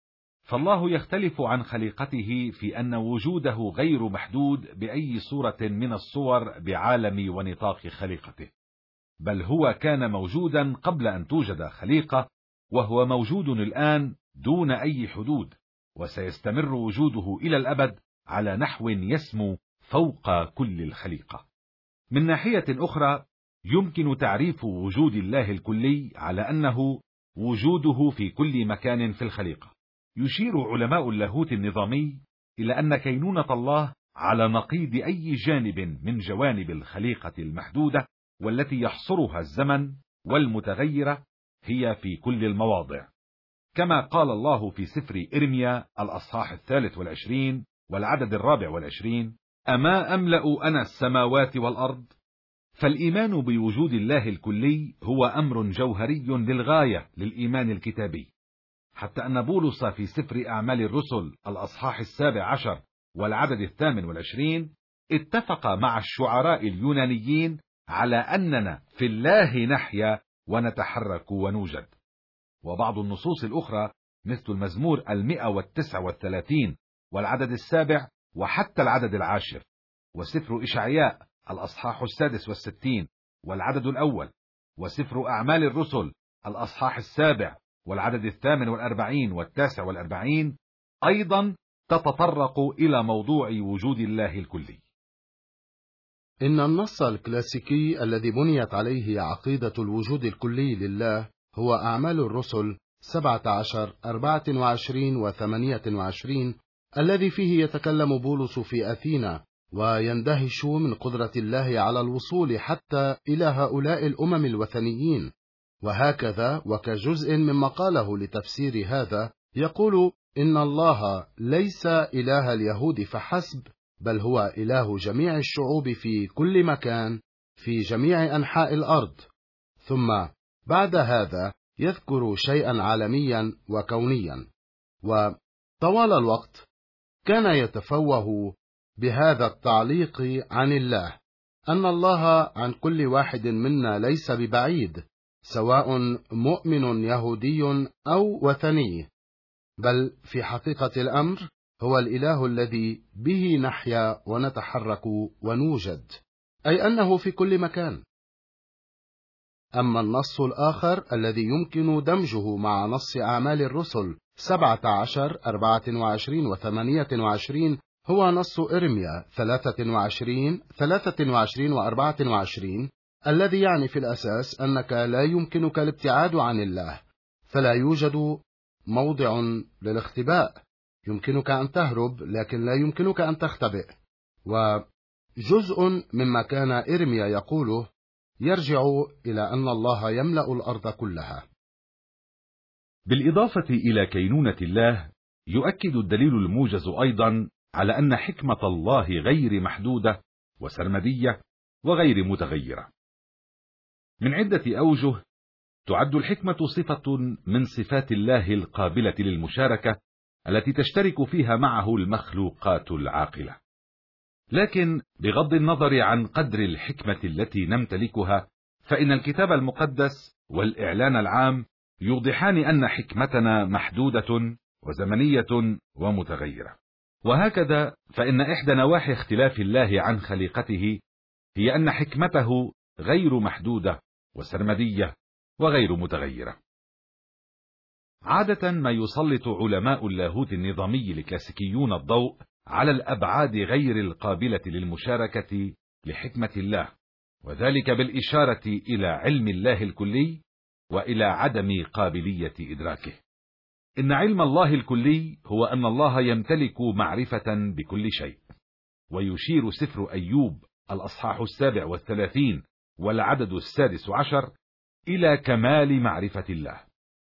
فالله يختلف عن خليقته في أن وجوده غير محدود بأي صورة من الصور بعالم ونطاق خليقته، بل هو كان موجودا قبل أن توجد خليقة، وهو موجود الآن دون أي حدود، وسيستمر وجوده إلى الأبد على نحو يسمو فوق كل الخليقة. من ناحية أخرى، يمكن تعريف وجود الله الكلي على أنه وجوده في كل مكان في الخليقة. يشير علماء اللاهوت النظامي إلى أن كينونة الله على نقيض أي جانب من جوانب الخليقة المحدودة والتي يحصرها الزمن والمتغيرة هي في كل المواضع، كما قال الله في سفر إرميا الأصحاح الثالث والعشرين والعدد الرابع والعشرين: أما أملأ أنا السماوات والأرض؟ فالإيمان بوجود الله الكلي هو أمر جوهري للغاية للإيمان الكتابي، حتى أن بولس في سفر أعمال الرسل الأصحاح السابع عشر والعدد الثامن والعشرين اتفق مع الشعراء اليونانيين على أننا في الله نحيا ونتحرك ونوجد. وبعض النصوص الأخرى مثل المزمور المئة والتسع والثلاثين والعدد السابع وحتى العدد العاشر، وسفر إشعياء الأصحاح السادس والستين والعدد الأول، وسفر أعمال الرسل الأصحاح السابع والعدد الثامن والأربعين والتاسع والأربعين أيضا تتطرق إلى موضوع وجود الله الكلي. إن النص الكلاسيكي الذي بنيت عليه عقيدة الوجود الكلي لله هو أعمال الرسل سبعة عشر أربعة وعشرين وثمانية وعشرين، الذي فيه يتكلم بولس في أثينا ويندهش من قدرة الله على الوصول حتى إلى هؤلاء الأمم الوثنيين. وهكذا وكجزء مما قاله لتفسير هذا، يقول إن الله ليس إله اليهود فحسب، بل هو إله جميع الشعوب في كل مكان في جميع أنحاء الأرض. ثم بعد هذا يذكر شيئا عالميا وكونيا. وطوال الوقت كان يتفوه بهذا التعليق عن الله، أن الله عن كل واحد منا ليس ببعيد، سواء مؤمن يهودي أو وثني، بل في حقيقة الأمر هو الإله الذي به نحيا ونتحرك ونوجد، أي أنه في كل مكان. أما النص الآخر الذي يمكن دمجه مع نص أعمال الرسل سبعة عشر أربعة وعشرين وثمانية وعشرين هو نص إرميا ثلاثة وعشرين ثلاثة وعشرين وأربعة وعشرين، الذي يعني في الأساس أنك لا يمكنك الابتعاد عن الله، فلا يوجد موضع للاختباء. يمكنك أن تهرب لكن لا يمكنك أن تختبئ. وجزء مما كان إرميا يقوله يرجع إلى أن الله يملأ الأرض كلها. بالإضافة إلى كينونة الله، يؤكد الدليل الموجز أيضا على أن حكمة الله غير محدودة وسرمدية وغير متغيرة من عدة أوجه. تعد الحكمة صفة من صفات الله القابلة للمشاركة التي تشترك فيها معه المخلوقات العاقلة، لكن بغض النظر عن قدر الحكمة التي نمتلكها، فإن الكتاب المقدس والإعلان العام يوضحان أن حكمتنا محدودة وزمنية ومتغيرة. وهكذا فإن إحدى نواحي اختلاف الله عن خليقته هي أن حكمته غير محدودة وسرمدية وغير متغيرة. عادة ما يسلط علماء اللاهوت النظامي الكلاسيكيون الضوء على الأبعاد غير القابلة للمشاركة لحكمة الله، وذلك بالإشارة إلى علم الله الكلي وإلى عدم قابلية إدراكه. إن علم الله الكلي هو أن الله يمتلك معرفة بكل شيء. ويشير سفر أيوب الأصحاح السابع والثلاثين والعدد السادس عشر إلى كمال معرفة الله.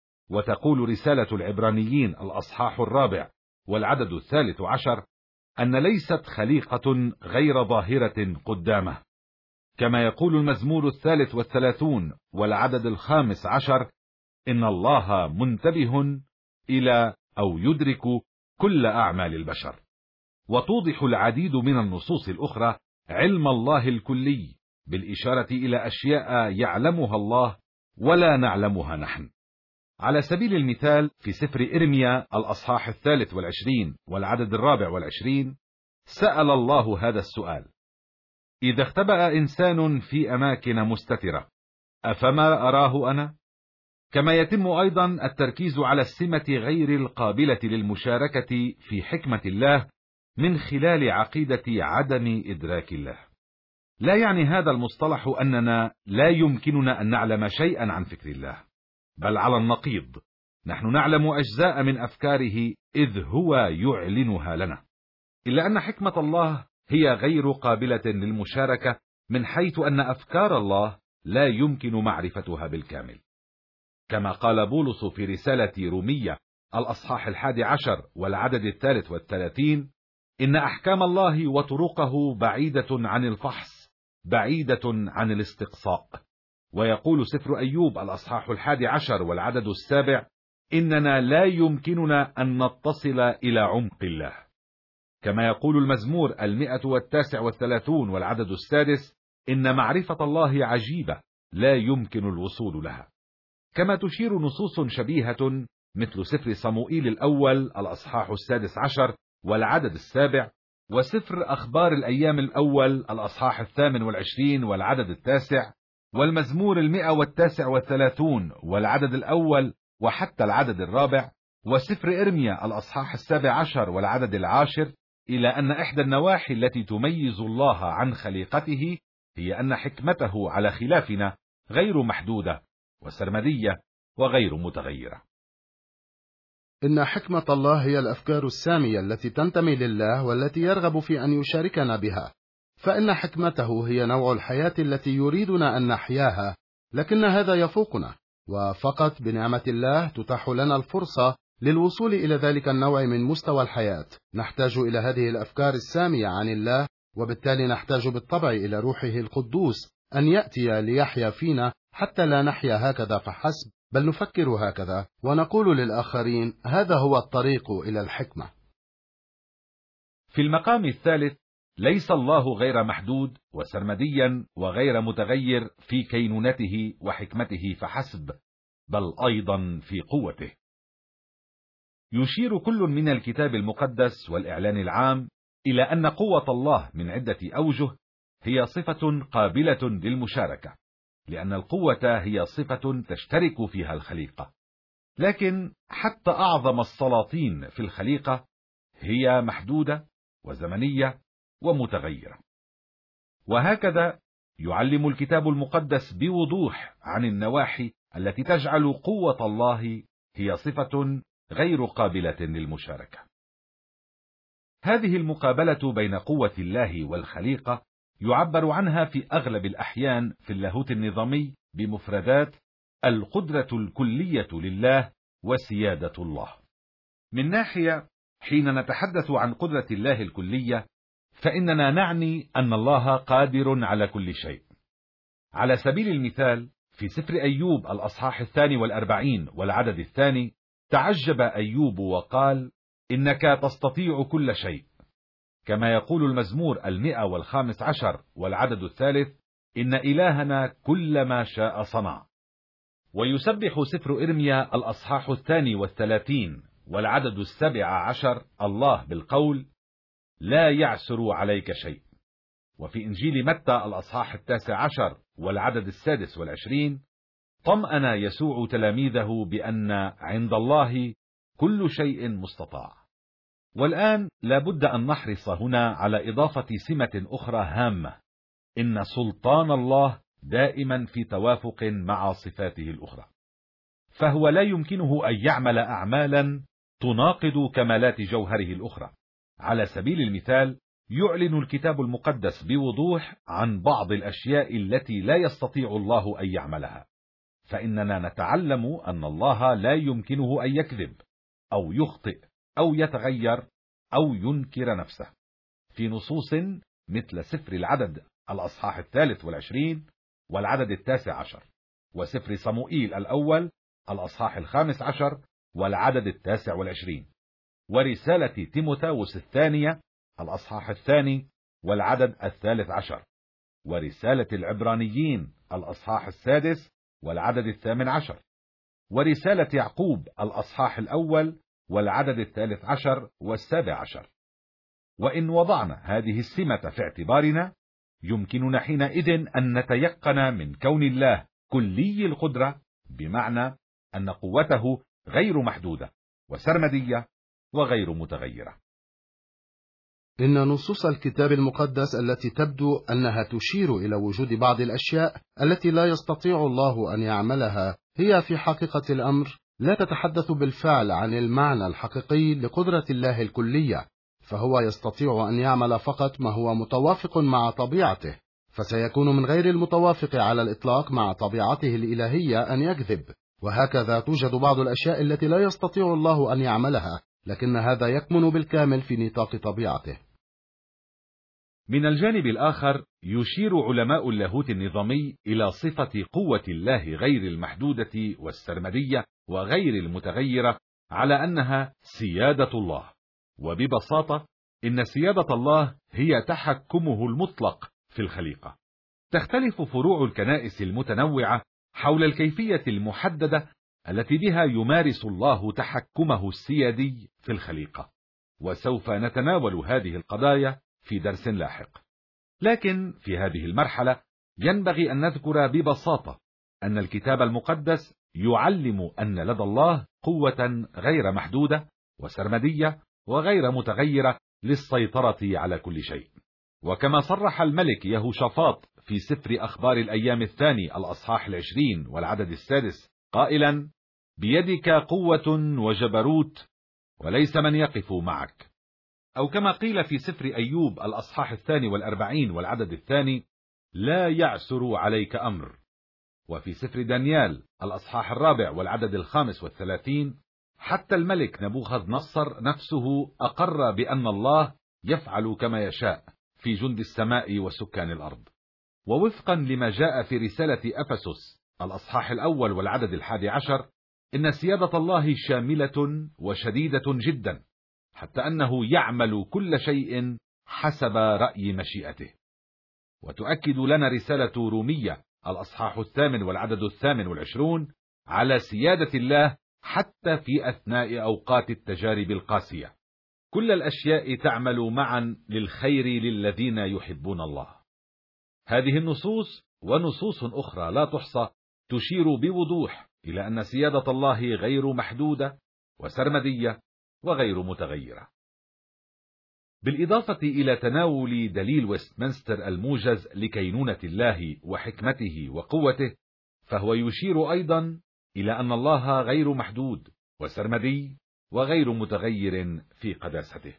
وتقول رسالة العبرانيين الأصحاح الرابع والعدد الثالث عشر أن ليست خليقة غير ظاهرة قدامه. كما يقول المزمور الثالث والثلاثون والعدد الخامس عشر إن الله منتبه إلى أو يدرك كل أعمال البشر. وتوضح العديد من النصوص الأخرى علم الله الكلي بالإشارة إلى أشياء يعلمها الله ولا نعلمها نحن. على سبيل المثال في سفر إرميا الأصحاح الثالث والعشرين والعدد الرابع والعشرين سأل الله هذا السؤال: إذا اختبأ إنسان في أماكن مستترة أفما أراه أنا؟ كما يتم أيضا التركيز على السمة غير القابلة للمشاركة في حكمة الله من خلال عقيدة عدم إدراك الله. لا يعني هذا المصطلح أننا لا يمكننا أن نعلم شيئا عن فكر الله، بل على النقيض، نحن نعلم أجزاء من أفكاره إذ هو يعلنها لنا، إلا أن حكمة الله هي غير قابلة للمشاركة من حيث أن أفكار الله لا يمكن معرفتها بالكامل. كما قال بولس في رسالة رومية الأصحاح الحادي عشر والعدد الثالث والثلاثين إن أحكام الله وطرقه بعيدة عن الفحص، بعيدة عن الاستقصاء. ويقول سفر أيوب الأصحاح الحادي عشر والعدد السابع إننا لا يمكننا أن نتصل إلى عمق الله. كما يقول المزمور المئة والتاسع والثلاثون والعدد السادس إن معرفة الله عجيبة لا يمكن الوصول لها. كما تشير نصوص شبيهة مثل سفر صموئيل الأول الأصحاح السادس عشر والعدد السابع، وسفر أخبار الأيام الأول الأصحاح الثامن والعشرين والعدد التاسع، والمزمور المئة والتاسع والثلاثون والعدد الأول وحتى العدد الرابع، وسفر إرميا الأصحاح السابع عشر والعدد العاشر، إلى أن إحدى النواحي التي تميز الله عن خليقته هي أن حكمته على خلافنا غير محدودة وسرمدية وغير متغيرة. إن حكمة الله هي الأفكار السامية التي تنتمي لله والتي يرغب في أن يشاركنا بها، فإن حكمته هي نوع الحياة التي يريدنا أن نحياها، لكن هذا يفوقنا، وفقط بنعمة الله تتاح لنا الفرصة للوصول إلى ذلك النوع من مستوى الحياة. نحتاج إلى هذه الأفكار السامية عن الله، وبالتالي نحتاج بالطبع إلى روحه القدوس أن يأتي ليحيا فينا، حتى لا نحيا هكذا فحسب، بل نفكر هكذا ونقول للآخرين هذا هو الطريق إلى الحكمة. في المقام الثالث ليس الله غير محدود وسرمديا وغير متغير في كينونته وحكمته فحسب، بل أيضا في قوته. يشير كل من الكتاب المقدس والإعلان العام إلى أن قوة الله من عدة أوجه هي صفة قابلة للمشاركة، لأن القوة هي صفة تشترك فيها الخليقة. لكن حتى أعظم السلاطين في الخليقة هي محدودة وزمنية ومتغيرة. وهكذا يعلم الكتاب المقدس بوضوح عن النواحي التي تجعل قوة الله هي صفة غير قابلة للمشاركة. هذه المقابلة بين قوة الله والخليقة يعبر عنها في أغلب الأحيان في اللاهوت النظامي بمفردات القدرة الكلية لله وسيادة الله. من ناحية، حين نتحدث عن قدرة الله الكلية فإننا نعني أن الله قادر على كل شيء. على سبيل المثال في سفر أيوب الأصحاح الثاني والأربعين والعدد الثاني تعجب أيوب وقال إنك تستطيع كل شيء. كما يقول المزمور المئة والخامس عشر والعدد الثالث إن إلهنا كل ما شاء صنع. ويسبح سفر إرميا الأصحاح الثاني والثلاثين والعدد السابع عشر الله بالقول لا يعسر عليك شيء. وفي إنجيل متى الأصحاح التاسع عشر والعدد السادس والعشرين طمأن يسوع تلاميذه بأن عند الله كل شيء مستطاع. والآن لابد أن نحرص هنا على إضافة سمة أخرى هامة، إن سلطان الله دائما في توافق مع صفاته الأخرى. فهو لا يمكنه أن يعمل أعمالا تناقض كمالات جوهره الأخرى. على سبيل المثال، يعلن الكتاب المقدس بوضوح عن بعض الأشياء التي لا يستطيع الله أن يعملها، فإننا نتعلم أن الله لا يمكنه أن يكذب أو يخطئ أو يتغير أو ينكر نفسه، في نصوص مثل سفر العدد الأصحاح الثالث والعشرين والعدد التاسع عشر، وسفر صموئيل الأول الأصحاح الخامس عشر والعدد التاسع والعشرين، ورسالة تيموثاوس الثانية الأصحاح الثاني والعدد الثالث عشر، ورسالة العبرانيين الأصحاح السادس والعدد الثامن عشر، ورسالة يعقوب الأصحاح الأول والعدد الثالث عشر والسابع عشر. وإن وضعنا هذه السمة في اعتبارنا، يمكننا حينئذ أن نتيقن من كون الله كلي القدرة، بمعنى أن قوته غير محدودة وسرمدية وغير متغيرة. إن نصوص الكتاب المقدس التي تبدو أنها تشير إلى وجود بعض الأشياء التي لا يستطيع الله أن يعملها، هي في حقيقة الأمر لا تتحدث بالفعل عن المعنى الحقيقي لقدرة الله الكلية، فهو يستطيع أن يعمل فقط ما هو متوافق مع طبيعته، فسيكون من غير المتوافق على الإطلاق مع طبيعته الإلهية أن يكذب. وهكذا توجد بعض الأشياء التي لا يستطيع الله أن يعملها، لكن هذا يكمن بالكامل في نطاق طبيعته. من الجانب الآخر، يشير علماء اللاهوت النظامي إلى صفة قوة الله غير المحدودة والسرمدية وغير المتغيرة على أنها سيادة الله. وببساطة، إن سيادة الله هي تحكمه المطلق في الخليقة. تختلف فروع الكنائس المتنوعة حول الكيفية المحددة التي بها يمارس الله تحكمه السيادي في الخليقة، وسوف نتناول هذه القضايا في درس لاحق. لكن في هذه المرحلة ينبغي أن نذكر ببساطة أن الكتاب المقدس يعلم أن لدى الله قوة غير محدودة وسرمدية وغير متغيرة للسيطرة على كل شيء. وكما صرح الملك يهوشافاط في سفر أخبار الأيام الثاني الأصحاح العشرين والعدد السادس قائلا: بيدك قوة وجبروت وليس من يقف معك. أو كما قيل في سفر أيوب الأصحاح الثاني والأربعين والعدد الثاني: لا يعسر عليك أمر. وفي سفر دانيال الأصحاح الرابع والعدد الخامس والثلاثين: حتى الملك نبوخذ نصر نفسه أقر بأن الله يفعل كما يشاء في جند السماء وسكان الأرض. ووفقا لما جاء في رسالة أفسس الأصحاح الأول والعدد الحادي عشر، إن سيادة الله شاملة وشديدة جدا، حتى أنه يعمل كل شيء حسب رأي مشيئته. وتؤكد لنا رسالة رومية الأصحاح الثامن والعدد الثامن والعشرون على سيادة الله حتى في أثناء أوقات التجارب القاسية. كل الأشياء تعمل معا للخير للذين يحبون الله. هذه النصوص ونصوص أخرى لا تحصى تشير بوضوح إلى أن سيادة الله غير محدودة وسرمدية وغير متغيرة. بالإضافة إلى تناول دليل ويستمنستر الموجز لكينونة الله وحكمته وقوته، فهو يشير أيضا إلى أن الله غير محدود وسرمدي وغير متغير في قداسته.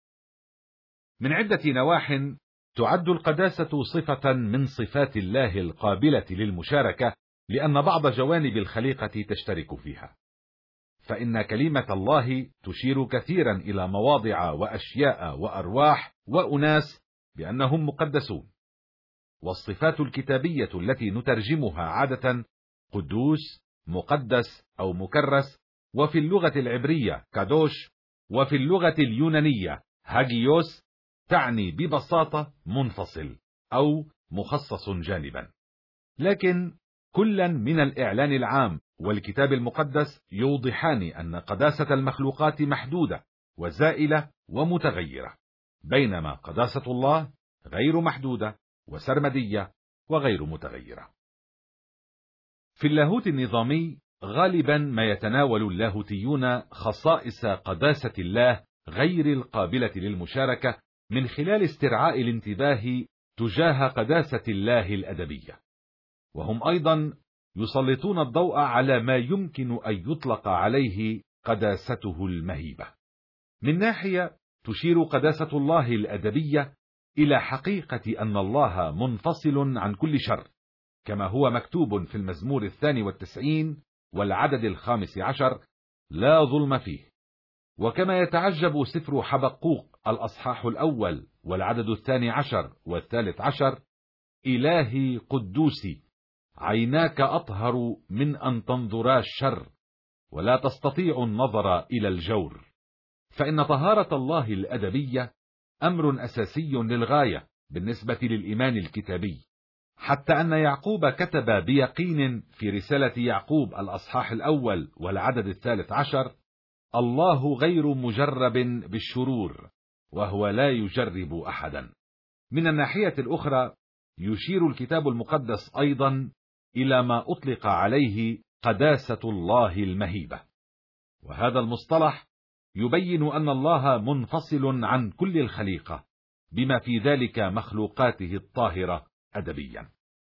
من عدة نواح تعد القداسة صفة من صفات الله القابلة للمشاركة، لأن بعض جوانب الخليقة تشترك فيها. فإن كلمة الله تشير كثيرا إلى مواضع وأشياء وأرواح وأناس بأنهم مقدسون. والصفات الكتابية التي نترجمها عادة قدوس، مقدس أو مكرس، وفي اللغة العبرية كادوش، وفي اللغة اليونانية هاجيوس، تعني ببساطة منفصل أو مخصص جانبا. لكن كلا من الإعلان العام والكتاب المقدس يوضحان أن قداسة المخلوقات محدودة وزائلة ومتغيرة، بينما قداسة الله غير محدودة وسرمدية وغير متغيرة. في اللاهوت النظامي غالبا ما يتناول اللاهوتيون خصائص قداسة الله غير القابلة للمشاركة من خلال استرعاء الانتباه تجاه قداسة الله الأدبية، وهم أيضا يسلطون الضوء على ما يمكن أن يطلق عليه قداسته المهيبة. من ناحية تشير قداسة الله الأدبية إلى حقيقة أن الله منفصل عن كل شر، كما هو مكتوب في المزمور الثاني والتسعين والعدد الخامس عشر: لا ظلم فيه. وكما يتعجب سفر حبقوق الأصحاح الأول والعدد الثاني عشر والثالث عشر: إلهي قدوسي، عيناك أطهر من أن تنظرا الشر، ولا تستطيع النظر إلى الجور. فإن طهارة الله الأدبية أمر أساسي للغاية بالنسبة للإيمان الكتابي، حتى أن يعقوب كتب بيقين في رسالة يعقوب الأصحاح الأول والعدد الثالث عشر: الله غير مجرب بالشرور، وهو لا يجرب أحدا. من الناحية الأخرى يشير الكتاب المقدس أيضا إلى ما أطلق عليه قداسة الله المهيبة، وهذا المصطلح يبين أن الله منفصل عن كل الخليقة، بما في ذلك مخلوقاته الطاهرة أدبيا.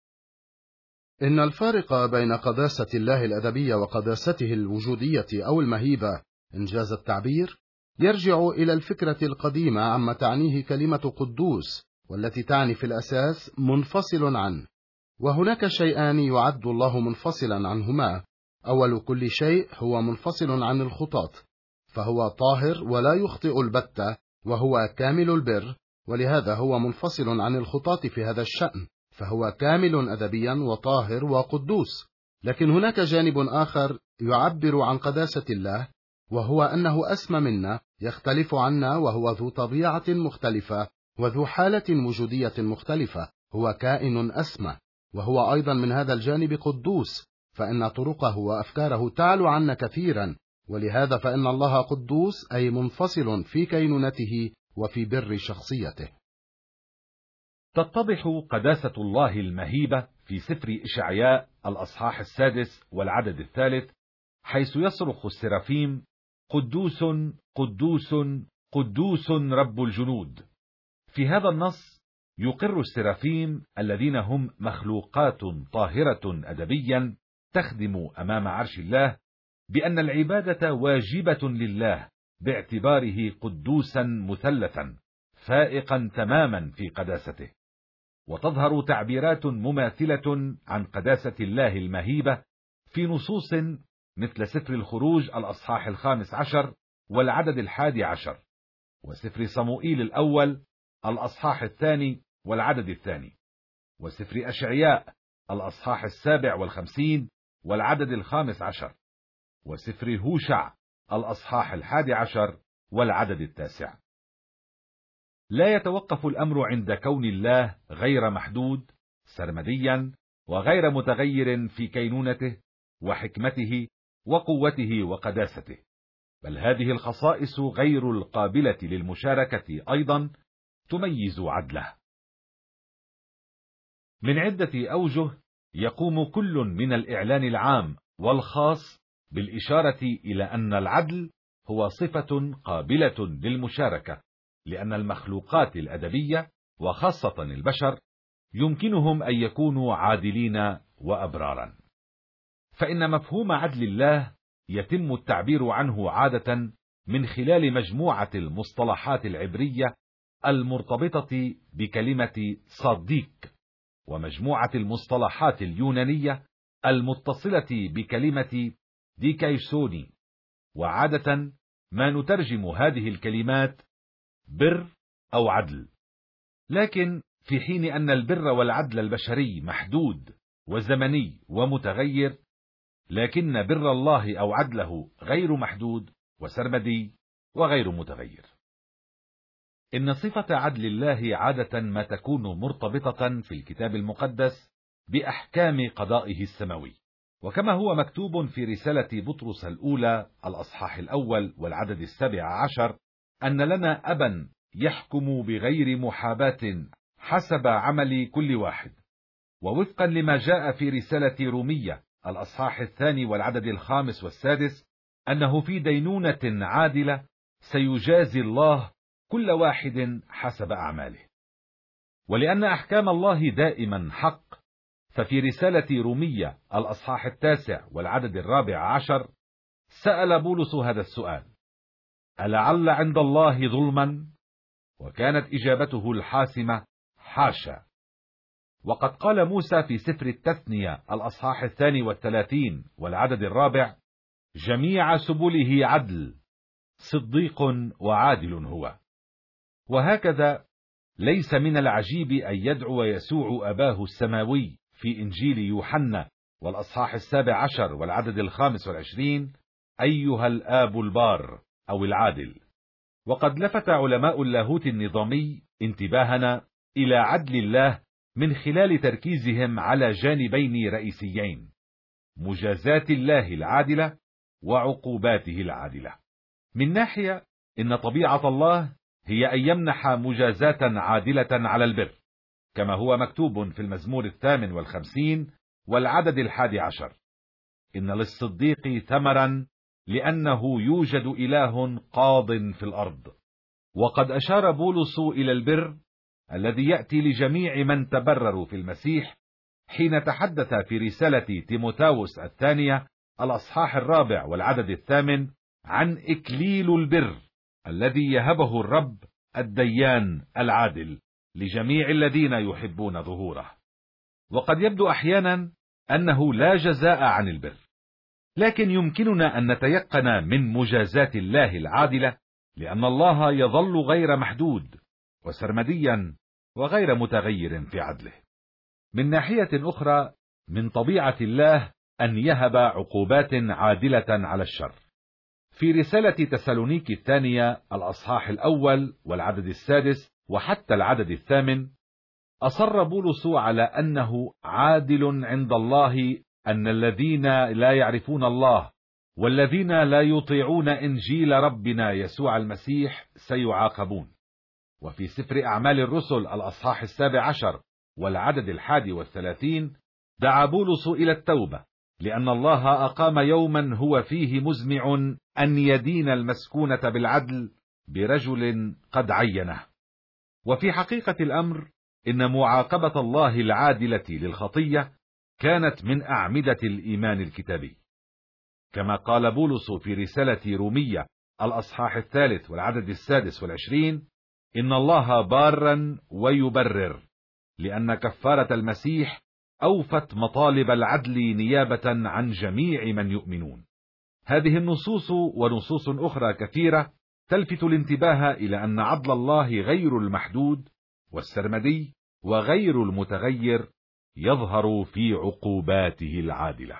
إن الفارق بين قداسة الله الأدبية وقداسته الوجودية أو المهيبة إنجاز التعبير يرجع إلى الفكرة القديمة عما تعنيه كلمة قدوس، والتي تعني في الأساس منفصل عنه. وهناك شيئان يعد الله منفصلا عنهما: أول كل شيء هو منفصل عن الخطاة، فهو طاهر ولا يخطئ البتة، وهو كامل البر، ولهذا هو منفصل عن الخطاة في هذا الشأن، فهو كامل أدبيا وطاهر وقدوس. لكن هناك جانب آخر يعبر عن قداسة الله، وهو أنه أسمى منا، يختلف عنا، وهو ذو طبيعة مختلفة وذو حالة وجودية مختلفة، هو كائن أسمى، وهو أيضا من هذا الجانب قدوس، فإن طرقه وأفكاره تعلو عنا كثيرا، ولهذا فإن الله قدوس أي منفصل في كينونته وفي بر شخصيته. تتضح قداسة الله المهيبة في سفر إشعياء الأصحاح السادس والعدد الثالث، حيث يصرخ السرافيم: قدوس قدوس قدوس رب الجنود. في هذا النص يقر السرافيم الذين هم مخلوقات طاهرة أدبيا تخدم أمام عرش الله بأن العبادة واجبة لله باعتباره قدوسا مثلثا فائقا تماما في قداسته. وتظهر تعبيرات مماثلة عن قداسة الله المهيبة في نصوص مثل سفر الخروج الأصحاح الخامس عشر والعدد الحادي عشر، وسفر صموئيل الأول الأصحاح الثاني والعدد الثاني، وسفر أشعياء الأصحاح السابع والخمسين والعدد الخامس عشر، وسفر هوشع الأصحاح الحادي عشر والعدد التاسع. لا يتوقف الأمر عند كون الله غير محدود سرمديا وغير متغير في كينونته وحكمته وقوته وقداسته، بل هذه الخصائص غير القابلة للمشاركة أيضا تميز عدله. من عدة أوجه يقوم كل من الإعلان العام والخاص بالإشارة إلى أن العدل هو صفة قابلة للمشاركة، لأن المخلوقات الأدبية وخاصة البشر يمكنهم أن يكونوا عادلين وأبرارا. فإن مفهوم عدل الله يتم التعبير عنه عادة من خلال مجموعة المصطلحات العبرية المرتبطة بكلمة صديق، ومجموعة المصطلحات اليونانية المتصلة بكلمة ديكايسوني، وعادة ما نترجم هذه الكلمات بر أو عدل. لكن في حين أن البر والعدل البشري محدود وزمني ومتغير، لكن بر الله أو عدله غير محدود وسرمدي وغير متغير. إن صفة عدل الله عادة ما تكون مرتبطة في الكتاب المقدس بأحكام قضائه السماوي، وكما هو مكتوب في رسالة بطرس الأولى الأصحاح الأول والعدد السابع عشر: أن لنا أبا يحكم بغير محاباة حسب عمل كل واحد. ووفقا لما جاء في رسالة رومية الأصحاح الثاني والعدد الخامس والسادس، أنه في دينونة عادلة سيجازي الله كل واحد حسب أعماله. ولأن أحكام الله دائما حق، ففي رسالة رومية الأصحاح التاسع والعدد الرابع عشر سأل بولس هذا السؤال: ألعل عند الله ظلما؟ وكانت إجابته الحاسمة: حاشا. وقد قال موسى في سفر التثنية الأصحاح الثاني والثلاثين والعدد الرابع: جميع سبله عدل، صديق وعادل هو. وهكذا ليس من العجيب أن يدعو يسوع أباه السماوي في إنجيل يوحنا والأصحاح السابع عشر والعدد الخامس والعشرين: أيها الآب البار أو العادل. وقد لفت علماء اللاهوت النظامي انتباهنا إلى عدل الله من خلال تركيزهم على جانبين رئيسيين: مجازات الله العادلة وعقوباته العادلة. من ناحية، إن طبيعة الله هي أن يمنح مجازاة عادلة على البر، كما هو مكتوب في المزمور الثامن والخمسين والعدد الحادي عشر: إن للصديق ثمرا لأنه يوجد إله قاض في الأرض. وقد أشار بولس إلى البر الذي يأتي لجميع من تبرروا في المسيح حين تحدث في رسالة تيموثاوس الثانية الأصحاح الرابع والعدد الثامن عن إكليل البر الذي يهبه الرب الديان العادل لجميع الذين يحبون ظهوره. وقد يبدو أحيانا أنه لا جزاء عن البر، لكن يمكننا أن نتيقن من مجازات الله العادلة، لأن الله يظل غير محدود وسرمديا وغير متغير في عدله. من ناحية أخرى، من طبيعة الله أن يهب عقوبات عادلة على الشر. في رسالة تسالونيكي الثانية الأصحاح الأول والعدد السادس وحتى العدد الثامن أصر بولس على أنه عادل عند الله أن الذين لا يعرفون الله والذين لا يطيعون إنجيل ربنا يسوع المسيح سيعاقبون. وفي سفر أعمال الرسل الأصحاح السابع عشر والعدد الحادي والثلاثين دعا بولس إلى التوبة، لأن الله أقام يوما هو فيه مزمع أن يدين المسكونة بالعدل برجل قد عينه. وفي حقيقة الأمر إن معاقبة الله العادلة للخطية كانت من أعمدة الإيمان الكتابي، كما قال بولس في رسالة رومية الأصحاح الثالث والعدد السادس والعشرين: إن الله بارا ويبرر، لأن كفارة المسيح أوفت مطالب العدل نيابة عن جميع من يؤمنون. هذه النصوص ونصوص أخرى كثيرة تلفت الانتباه إلى أن عدل الله غير المحدود والسرمدي وغير المتغير يظهر في عقوباته العادلة.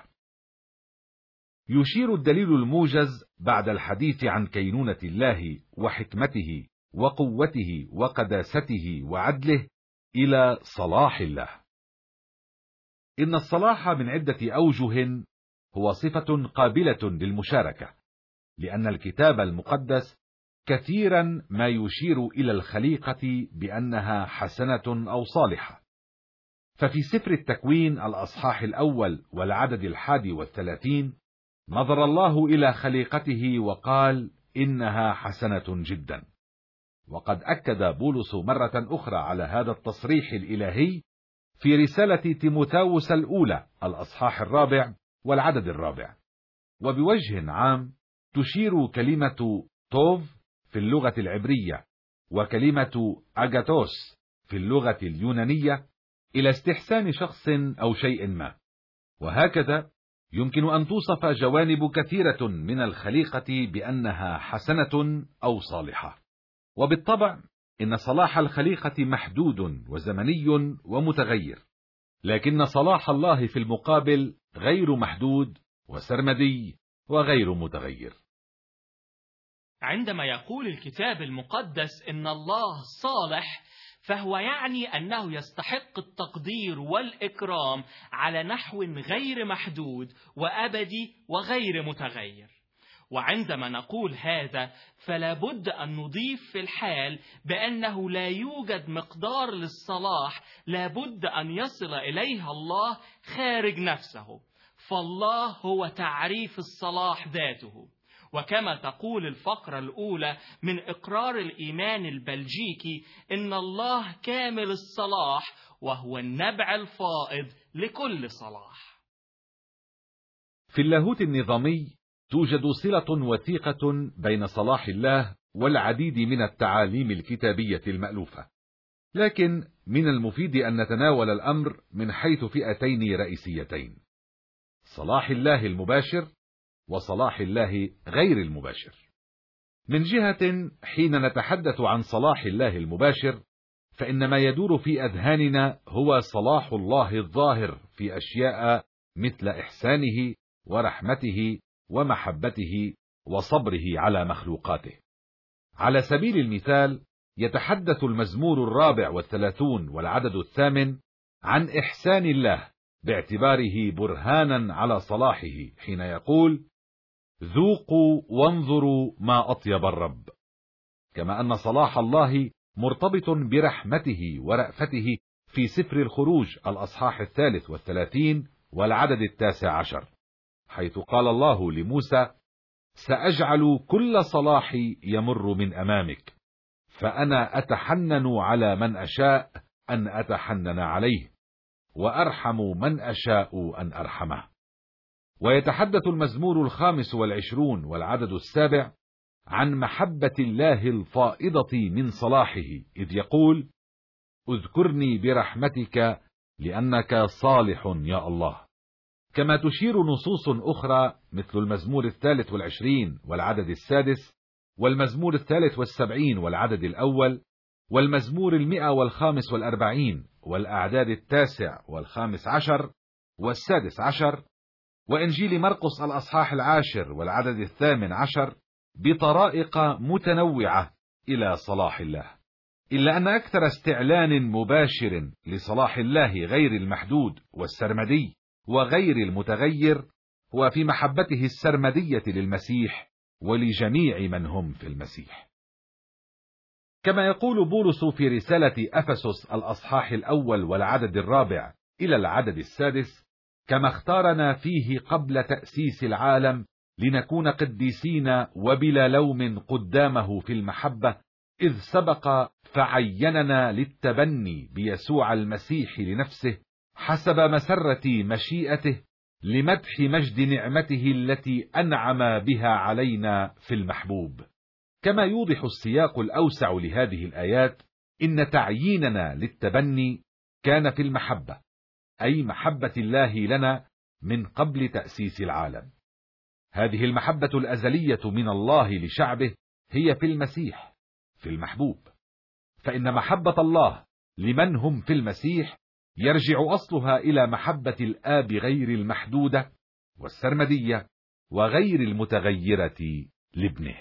يشير الدليل الموجز بعد الحديث عن كينونة الله وحكمته وقوته وقداسته وعدله إلى صلاح الله. إن الصلاح من عدة أوجه هو صفة قابلة للمشاركة، لأن الكتاب المقدس كثيرا ما يشير إلى الخليقة بأنها حسنة أو صالحة. ففي سفر التكوين الأصحاح الأول والعدد الحادي والثلاثين نظر الله إلى خليقته وقال: إنها حسنة جدا. وقد أكد بولس مرة أخرى على هذا التصريح الإلهي في رسالة تيموثاوس الأولى الأصحاح الرابع والعدد الرابع. وبوجه عام تشير كلمة توف في اللغة العبرية وكلمة أغاثوس في اللغة اليونانية إلى استحسان شخص أو شيء ما. وهكذا يمكن أن توصف جوانب كثيرة من الخليقة بأنها حسنة أو صالحة. وبالطبع إن صلاح الخليقة محدود وزمني ومتغير، لكن صلاح الله في المقابل غير محدود وسرمدي وغير متغير. عندما يقول الكتاب المقدس إن الله صالح، فهو يعني أنه يستحق التقدير والإكرام على نحو غير محدود وأبدي وغير متغير. وعندما نقول هذا فلا بد أن نضيف في الحال بأنه لا يوجد مقدار للصلاح لا بد أن يصل إليها الله خارج نفسه، فالله هو تعريف الصلاح ذاته. وكما تقول الفقرة الأولى من إقرار الإيمان البلجيكي إن الله كامل الصلاح وهو النبع الفائض لكل صلاح. في اللاهوت النظامي توجد صلة وثيقة بين صلاح الله والعديد من التعاليم الكتابية المألوفة، لكن من المفيد أن نتناول الأمر من حيث فئتين رئيسيتين: صلاح الله المباشر وصلاح الله غير المباشر. من جهة، حين نتحدث عن صلاح الله المباشر فإن ما يدور في أذهاننا هو صلاح الله الظاهر في أشياء مثل إحسانه ورحمته ومحبته وصبره على مخلوقاته. على سبيل المثال، يتحدث المزمور الرابع والثلاثون والعدد الثامن عن إحسان الله باعتباره برهانا على صلاحه، حين يقول: ذوقوا وانظروا ما أطيب الرب. كما أن صلاح الله مرتبط برحمته ورأفته في سفر الخروج الأصحاح الثالث والثلاثين والعدد التاسع عشر، حيث قال الله لموسى: سأجعل كل صلاحي يمر من أمامك، فأنا أتحنن على من أشاء أن أتحنن عليه، وأرحم من أشاء أن أرحمه. ويتحدث المزمور الخامس والعشرون والعدد السابع عن محبة الله الفائضة من صلاحه، إذ يقول: اذكرني برحمتك لأنك صالح يا الله. كما تشير نصوص أخرى مثل المزمور الثالث والعشرين والعدد السادس، والمزمور الثالث والسبعين والعدد الأول، والمزمور المئة والخامس والأربعين والأعداد التاسع والخامس عشر والسادس عشر، وإنجيل مرقس الأصحاح العاشر والعدد الثامن عشر، بطرائق متنوعة إلى صلاح الله. إلا أن أكثر استعلان مباشر لصلاح الله غير المحدود والسرمدي وغير المتغير هو في محبته السرمدية للمسيح ولجميع من هم في المسيح. كما يقول بولس في رسالة أفسس الأصحاح الأول والعدد الرابع إلى العدد السادس: كما اختارنا فيه قبل تأسيس العالم لنكون قديسين وبلا لوم قدامه في المحبة، إذ سبق فعيننا للتبني بيسوع المسيح لنفسه حسب مسرة مشيئته، لمدح مجد نعمته التي أنعم بها علينا في المحبوب. كما يوضح السياق الأوسع لهذه الآيات إن تعييننا للتبني كان في المحبة، أي محبة الله لنا من قبل تأسيس العالم. هذه المحبة الأزلية من الله لشعبه هي في المسيح، في المحبوب. فإن محبة الله لمن هم في المسيح يرجع أصلها إلى محبة الآب غير المحدودة والسرمدية وغير المتغيرة لابنه.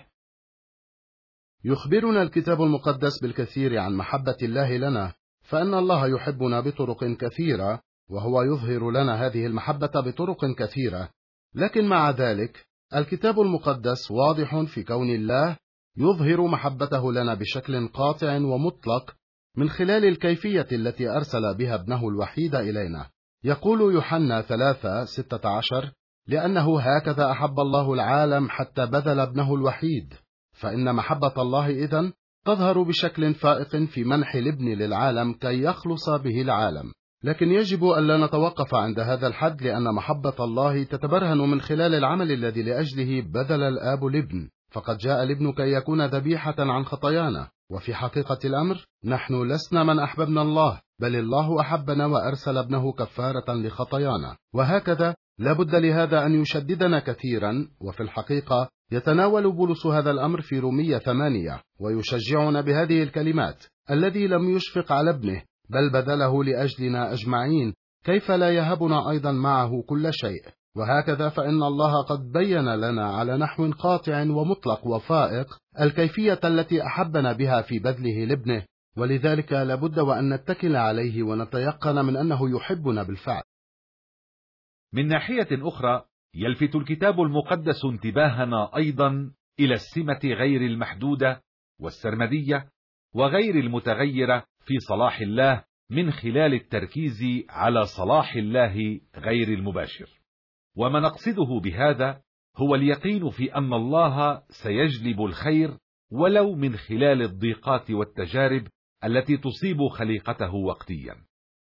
يخبرنا الكتاب المقدس بالكثير عن محبة الله لنا، فإن الله يحبنا بطرق كثيرة، وهو يظهر لنا هذه المحبة بطرق كثيرة. لكن مع ذلك الكتاب المقدس واضح في كون الله يظهر محبته لنا بشكل قاطع ومطلق من خلال الكيفية التي أرسل بها ابنه الوحيد إلينا. يقول يوحنا ثلاثة ستة عشر: لأنه هكذا أحب الله العالم حتى بذل ابنه الوحيد. فإن محبة الله إذن تظهر بشكل فائق في منح الابن للعالم كي يخلص به العالم. لكن يجب ألا نتوقف عند هذا الحد، لأن محبة الله تتبرهن من خلال العمل الذي لأجله بذل الآب الابن، فقد جاء الابن كي يكون ذبيحة عن خطايانا. وفي حقيقة الأمر نحن لسنا من أحببنا الله، بل الله أحبنا وأرسل ابنه كفارة لخطايانا. وهكذا لابد لهذا أن يشددنا كثيرا. وفي الحقيقة يتناول بولس هذا الأمر في رومية ثمانية ويشجعنا بهذه الكلمات: الذي لم يشفق على ابنه بل بذله لأجلنا أجمعين، كيف لا يهبنا أيضا معه كل شيء؟ وهكذا فإن الله قد بين لنا على نحو قاطع ومطلق وفائق الكيفية التي أحبنا بها في بذله لابنه، ولذلك لابد وأن نتكل عليه ونتيقن من أنه يحبنا بالفعل. من ناحية أخرى، يلفت الكتاب المقدس انتباهنا أيضا إلى السمة غير المحدودة والسرمدية وغير المتغيرة في صلاح الله من خلال التركيز على صلاح الله غير المباشر. وما نقصده بهذا هو اليقين في أن الله سيجلب الخير ولو من خلال الضيقات والتجارب التي تصيب خليقته وقتيا.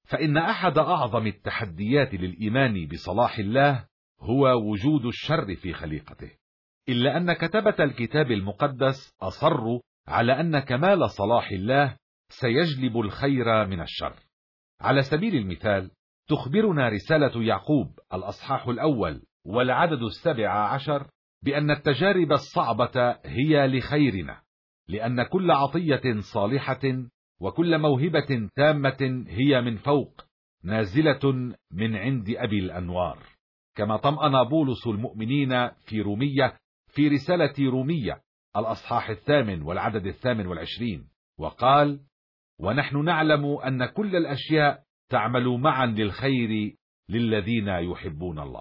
فإن أحد أعظم التحديات للإيمان بصلاح الله هو وجود الشر في خليقته، إلا أن كتبة الكتاب المقدس أصروا على أن كمال صلاح الله سيجلب الخير من الشر. على سبيل المثال تخبرنا رسالة يعقوب الأصحاح الأول والعدد السابع عشر بأن التجارب الصعبة هي لخيرنا، لأن كل عطية صالحة وكل موهبة تامة هي من فوق، نازلة من عند أبي الأنوار، كما طمأن بولس المؤمنين في رومية في رسالة رومية الأصحاح الثامن والعدد الثامن والعشرين، وقال: ونحن نعلم أن كل الأشياء تعمل معا للخير للذين يحبون الله.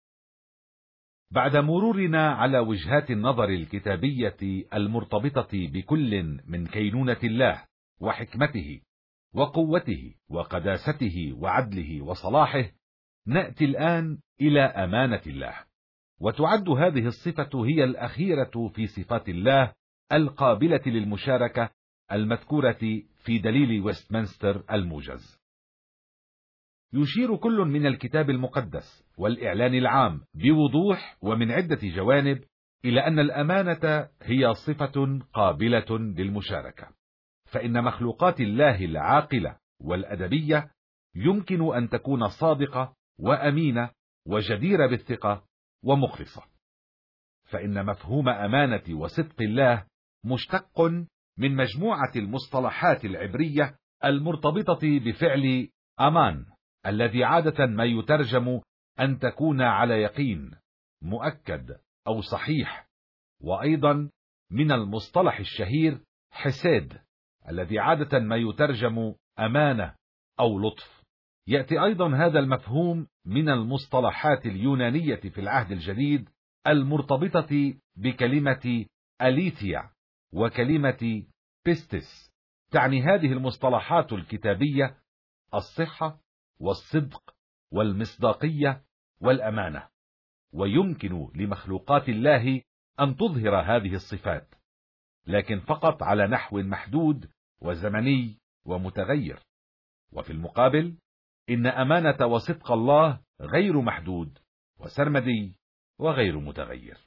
بعد مرورنا على وجهات النظر الكتابية المرتبطة بكل من كينونة الله وحكمته وقوته وقداسته وعدله وصلاحه، نأتي الآن إلى أمانة الله، وتعد هذه الصفة هي الأخيرة في صفات الله القابلة للمشاركة المذكورة في دليل ويستمنستر الموجز. يشير كل من الكتاب المقدس والإعلان العام بوضوح ومن عدة جوانب إلى أن الأمانة هي صفة قابلة للمشاركة، فإن مخلوقات الله العاقلة والأدبية يمكن أن تكون صادقة وأمينة وجديرة بالثقة ومخلصة، فإن مفهوم أمانة وصدق الله مشتق من مجموعة المصطلحات العبرية المرتبطة بفعل أمان، الذي عادة ما يترجم أن تكون على يقين، مؤكد أو صحيح، وأيضا من المصطلح الشهير حساد، الذي عادة ما يترجم أمانة أو لطف. يأتي أيضا هذا المفهوم من المصطلحات اليونانية في العهد الجديد المرتبطة بكلمة أليثيا وكلمة بيستس. تعني هذه المصطلحات الكتابية الصحة والصدق والمصداقية والأمانة، ويمكن لمخلوقات الله أن تظهر هذه الصفات، لكن فقط على نحو محدود وزمني ومتغير. وفي المقابل إن أمانة وصدق الله غير محدود وسرمدي وغير متغير.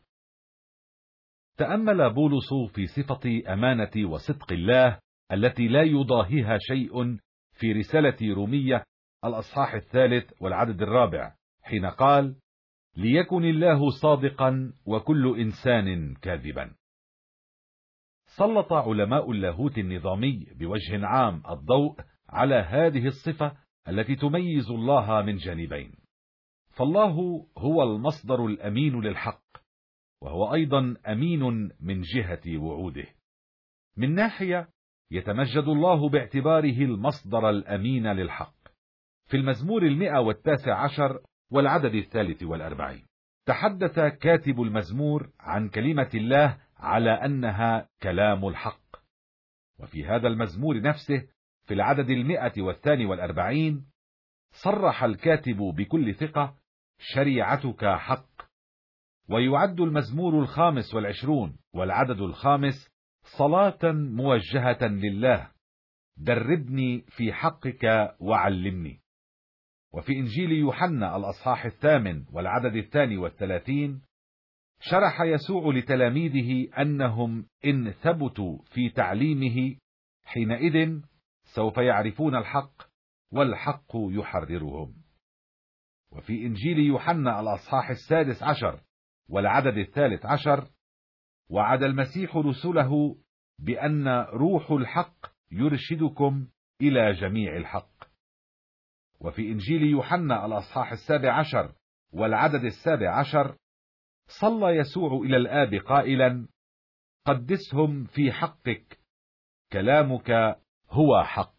تأمل بولس في صفة أمانة وصدق الله التي لا يضاهيها شيء في رسالة رومية الأصحاح الثالث والعدد الرابع، حين قال: ليكن الله صادقا وكل إنسان كاذبا. سلط علماء اللاهوت النظامي بوجه عام الضوء على هذه الصفة التي تميز الله من جانبين، فالله هو المصدر الأمين للحق، وهو أيضا أمين من جهة وعوده. من ناحية يتمجد الله باعتباره المصدر الأمين للحق. في المزمور المئة والتاسع عشر والعدد الثالث والأربعين تحدث كاتب المزمور عن كلمة الله على أنها كلام الحق، وفي هذا المزمور نفسه في العدد المئة والثاني والأربعين صرح الكاتب بكل ثقة: شريعتك حق. ويعد المزمور الخامس والعشرون والعدد الخامس صلاة موجهة لله: دربني في حقك وعلمني. وفي إنجيل يوحنا الأصحاح الثامن والعدد الثاني والثلاثين شرح يسوع لتلاميذه أنهم إن ثبتوا في تعليمه حينئذ سوف يعرفون الحق والحق يحررهم. وفي إنجيل يوحنا الأصحاح السادس عشر والعدد الثالث عشر وعد المسيح رسله بأن روح الحق يرشدكم إلى جميع الحق. وفي إنجيل يوحنا الأصحاح السابع عشر والعدد السابع عشر صلى يسوع إلى الآب قائلا: قدسهم في حقك، كلامك هو حق.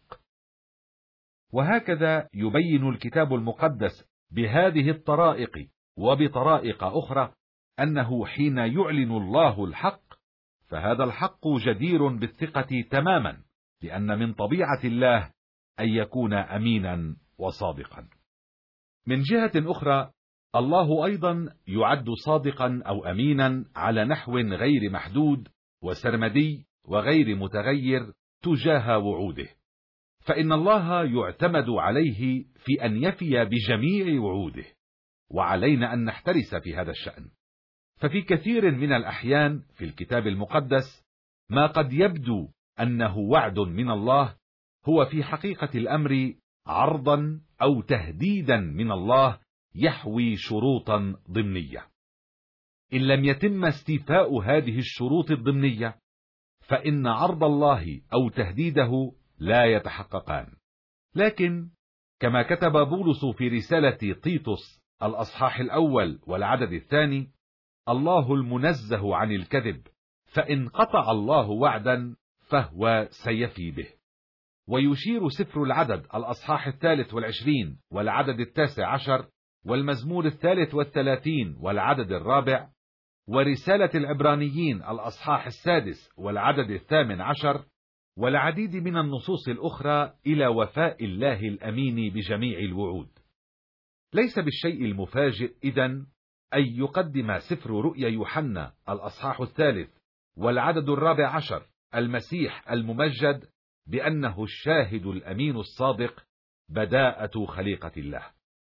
وهكذا يبين الكتاب المقدس بهذه الطرائق وبطرائق أخرى أنه حين يعلن الله الحق فهذا الحق جدير بالثقة تماما، لأن من طبيعة الله أن يكون أمينا وصادقا. من جهة أخرى الله أيضا يعد صادقا أو أمينا على نحو غير محدود وسرمدي وغير متغير تجاه وعوده، فإن الله يعتمد عليه في أن يفي بجميع وعوده، وعلينا أن نحترس في هذا الشأن. ففي كثير من الأحيان في الكتاب المقدس ما قد يبدو أنه وعد من الله هو في حقيقة الأمر عرضا أو تهديدا من الله يحوي شروطا ضمنية. إن لم يتم استيفاء هذه الشروط الضمنية فإن عرض الله أو تهديده لا يتحققان. لكن كما كتب بولس في رسالة تيتوس الأصحاح الأول والعدد الثاني: الله المنزه عن الكذب، فإن قطع الله وعدا فهو سيفي به. ويشير سفر العدد الأصحاح الثالث والعشرين والعدد التاسع عشر والمزمور الثالث والثلاثين والعدد الرابع ورسالة العبرانيين الأصحاح السادس والعدد الثامن عشر والعديد من النصوص الأخرى إلى وفاء الله الأمين بجميع الوعود. ليس بالشيء المفاجئ إذن أن يقدم سفر رؤيا يوحنا الأصحاح الثالث والعدد الرابع عشر المسيح الممجد بأنه الشاهد الأمين الصادق بداءة خليقة الله.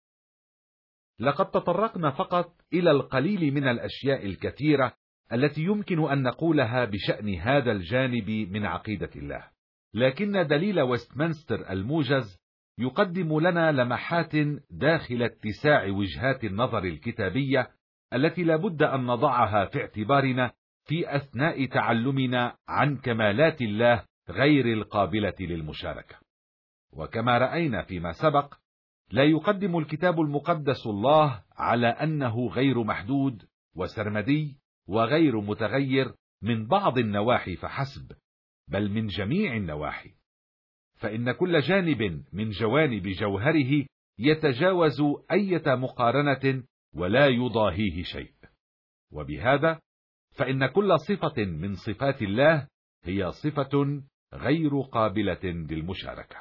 لقد تطرقنا فقط إلى القليل من الأشياء الكثيرة التي يمكن أن نقولها بشأن هذا الجانب من عقيدة الله، لكن دليل ويستمنستر الموجز يقدم لنا لمحات داخل اتساع وجهات النظر الكتابية التي لابد أن نضعها في اعتبارنا في أثناء تعلمنا عن كمالات الله غير القابلة للمشاركة. وكما رأينا فيما سبق، لا يقدم الكتاب المقدس الله على أنه غير محدود وسرمدي وغير متغير من بعض النواحي فحسب، بل من جميع النواحي، فإن كل جانب من جوانب جوهره يتجاوز أي مقارنة ولا يضاهيه شيء. وبهذا فإن كل صفة من صفات الله هي صفة غير قابلة للمشاركة.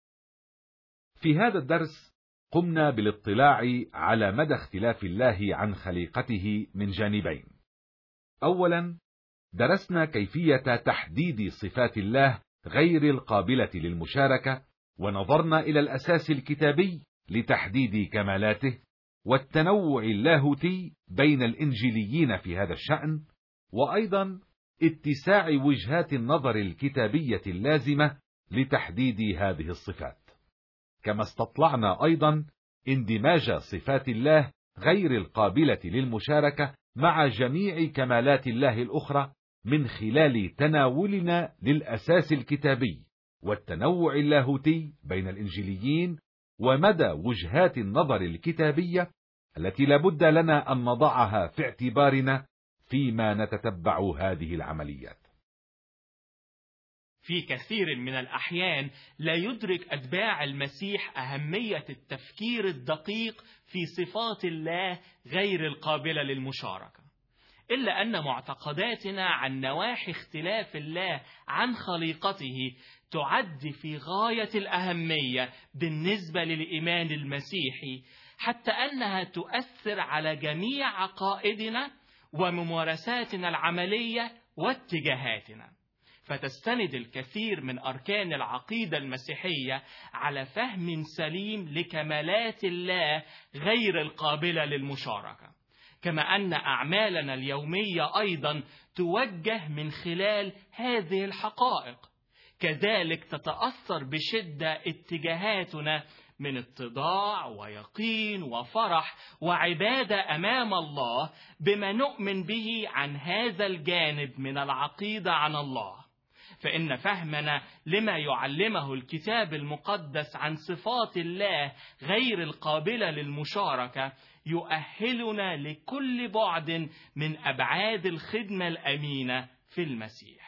في هذا الدرس قمنا بالاطلاع على مدى اختلاف الله عن خليقته من جانبين. أولا، درسنا كيفية تحديد صفات الله غير القابلة للمشاركة، ونظرنا إلى الأساس الكتابي لتحديد كمالاته والتنوع اللاهوتي بين الإنجيليين في هذا الشأن، وأيضا اتساع وجهات النظر الكتابية اللازمة لتحديد هذه الصفات. كما استطلعنا أيضا اندماج صفات الله غير القابلة للمشاركة مع جميع كمالات الله الأخرى من خلال تناولنا للأساس الكتابي والتنوع اللاهوتي بين الإنجيليين ومدى وجهات النظر الكتابية التي لابد لنا أن نضعها في اعتبارنا فيما نتتبع هذه العمليات. في كثير من الأحيان لا يدرك أتباع المسيح أهمية التفكير الدقيق في صفات الله غير القابلة للمشاركة، إلا أن معتقداتنا عن نواحي اختلاف الله عن خليقته تعد في غاية الأهمية بالنسبة للإيمان المسيحي، حتى أنها تؤثر على جميع عقائدنا وممارساتنا العملية واتجاهاتنا. فتستند الكثير من أركان العقيدة المسيحية على فهم سليم لكمالات الله غير القابلة للمشاركة، كما أن أعمالنا اليومية أيضا توجه من خلال هذه الحقائق. كذلك تتأثر بشدة اتجاهاتنا من اتضاع ويقين وفرح وعبادة أمام الله بما نؤمن به عن هذا الجانب من العقيدة عن الله. فإن فهمنا لما يعلمه الكتاب المقدس عن صفات الله غير القابلة للمشاركة يؤهلنا لكل بعد من أبعاد الخدمة الأمينة في المسيح.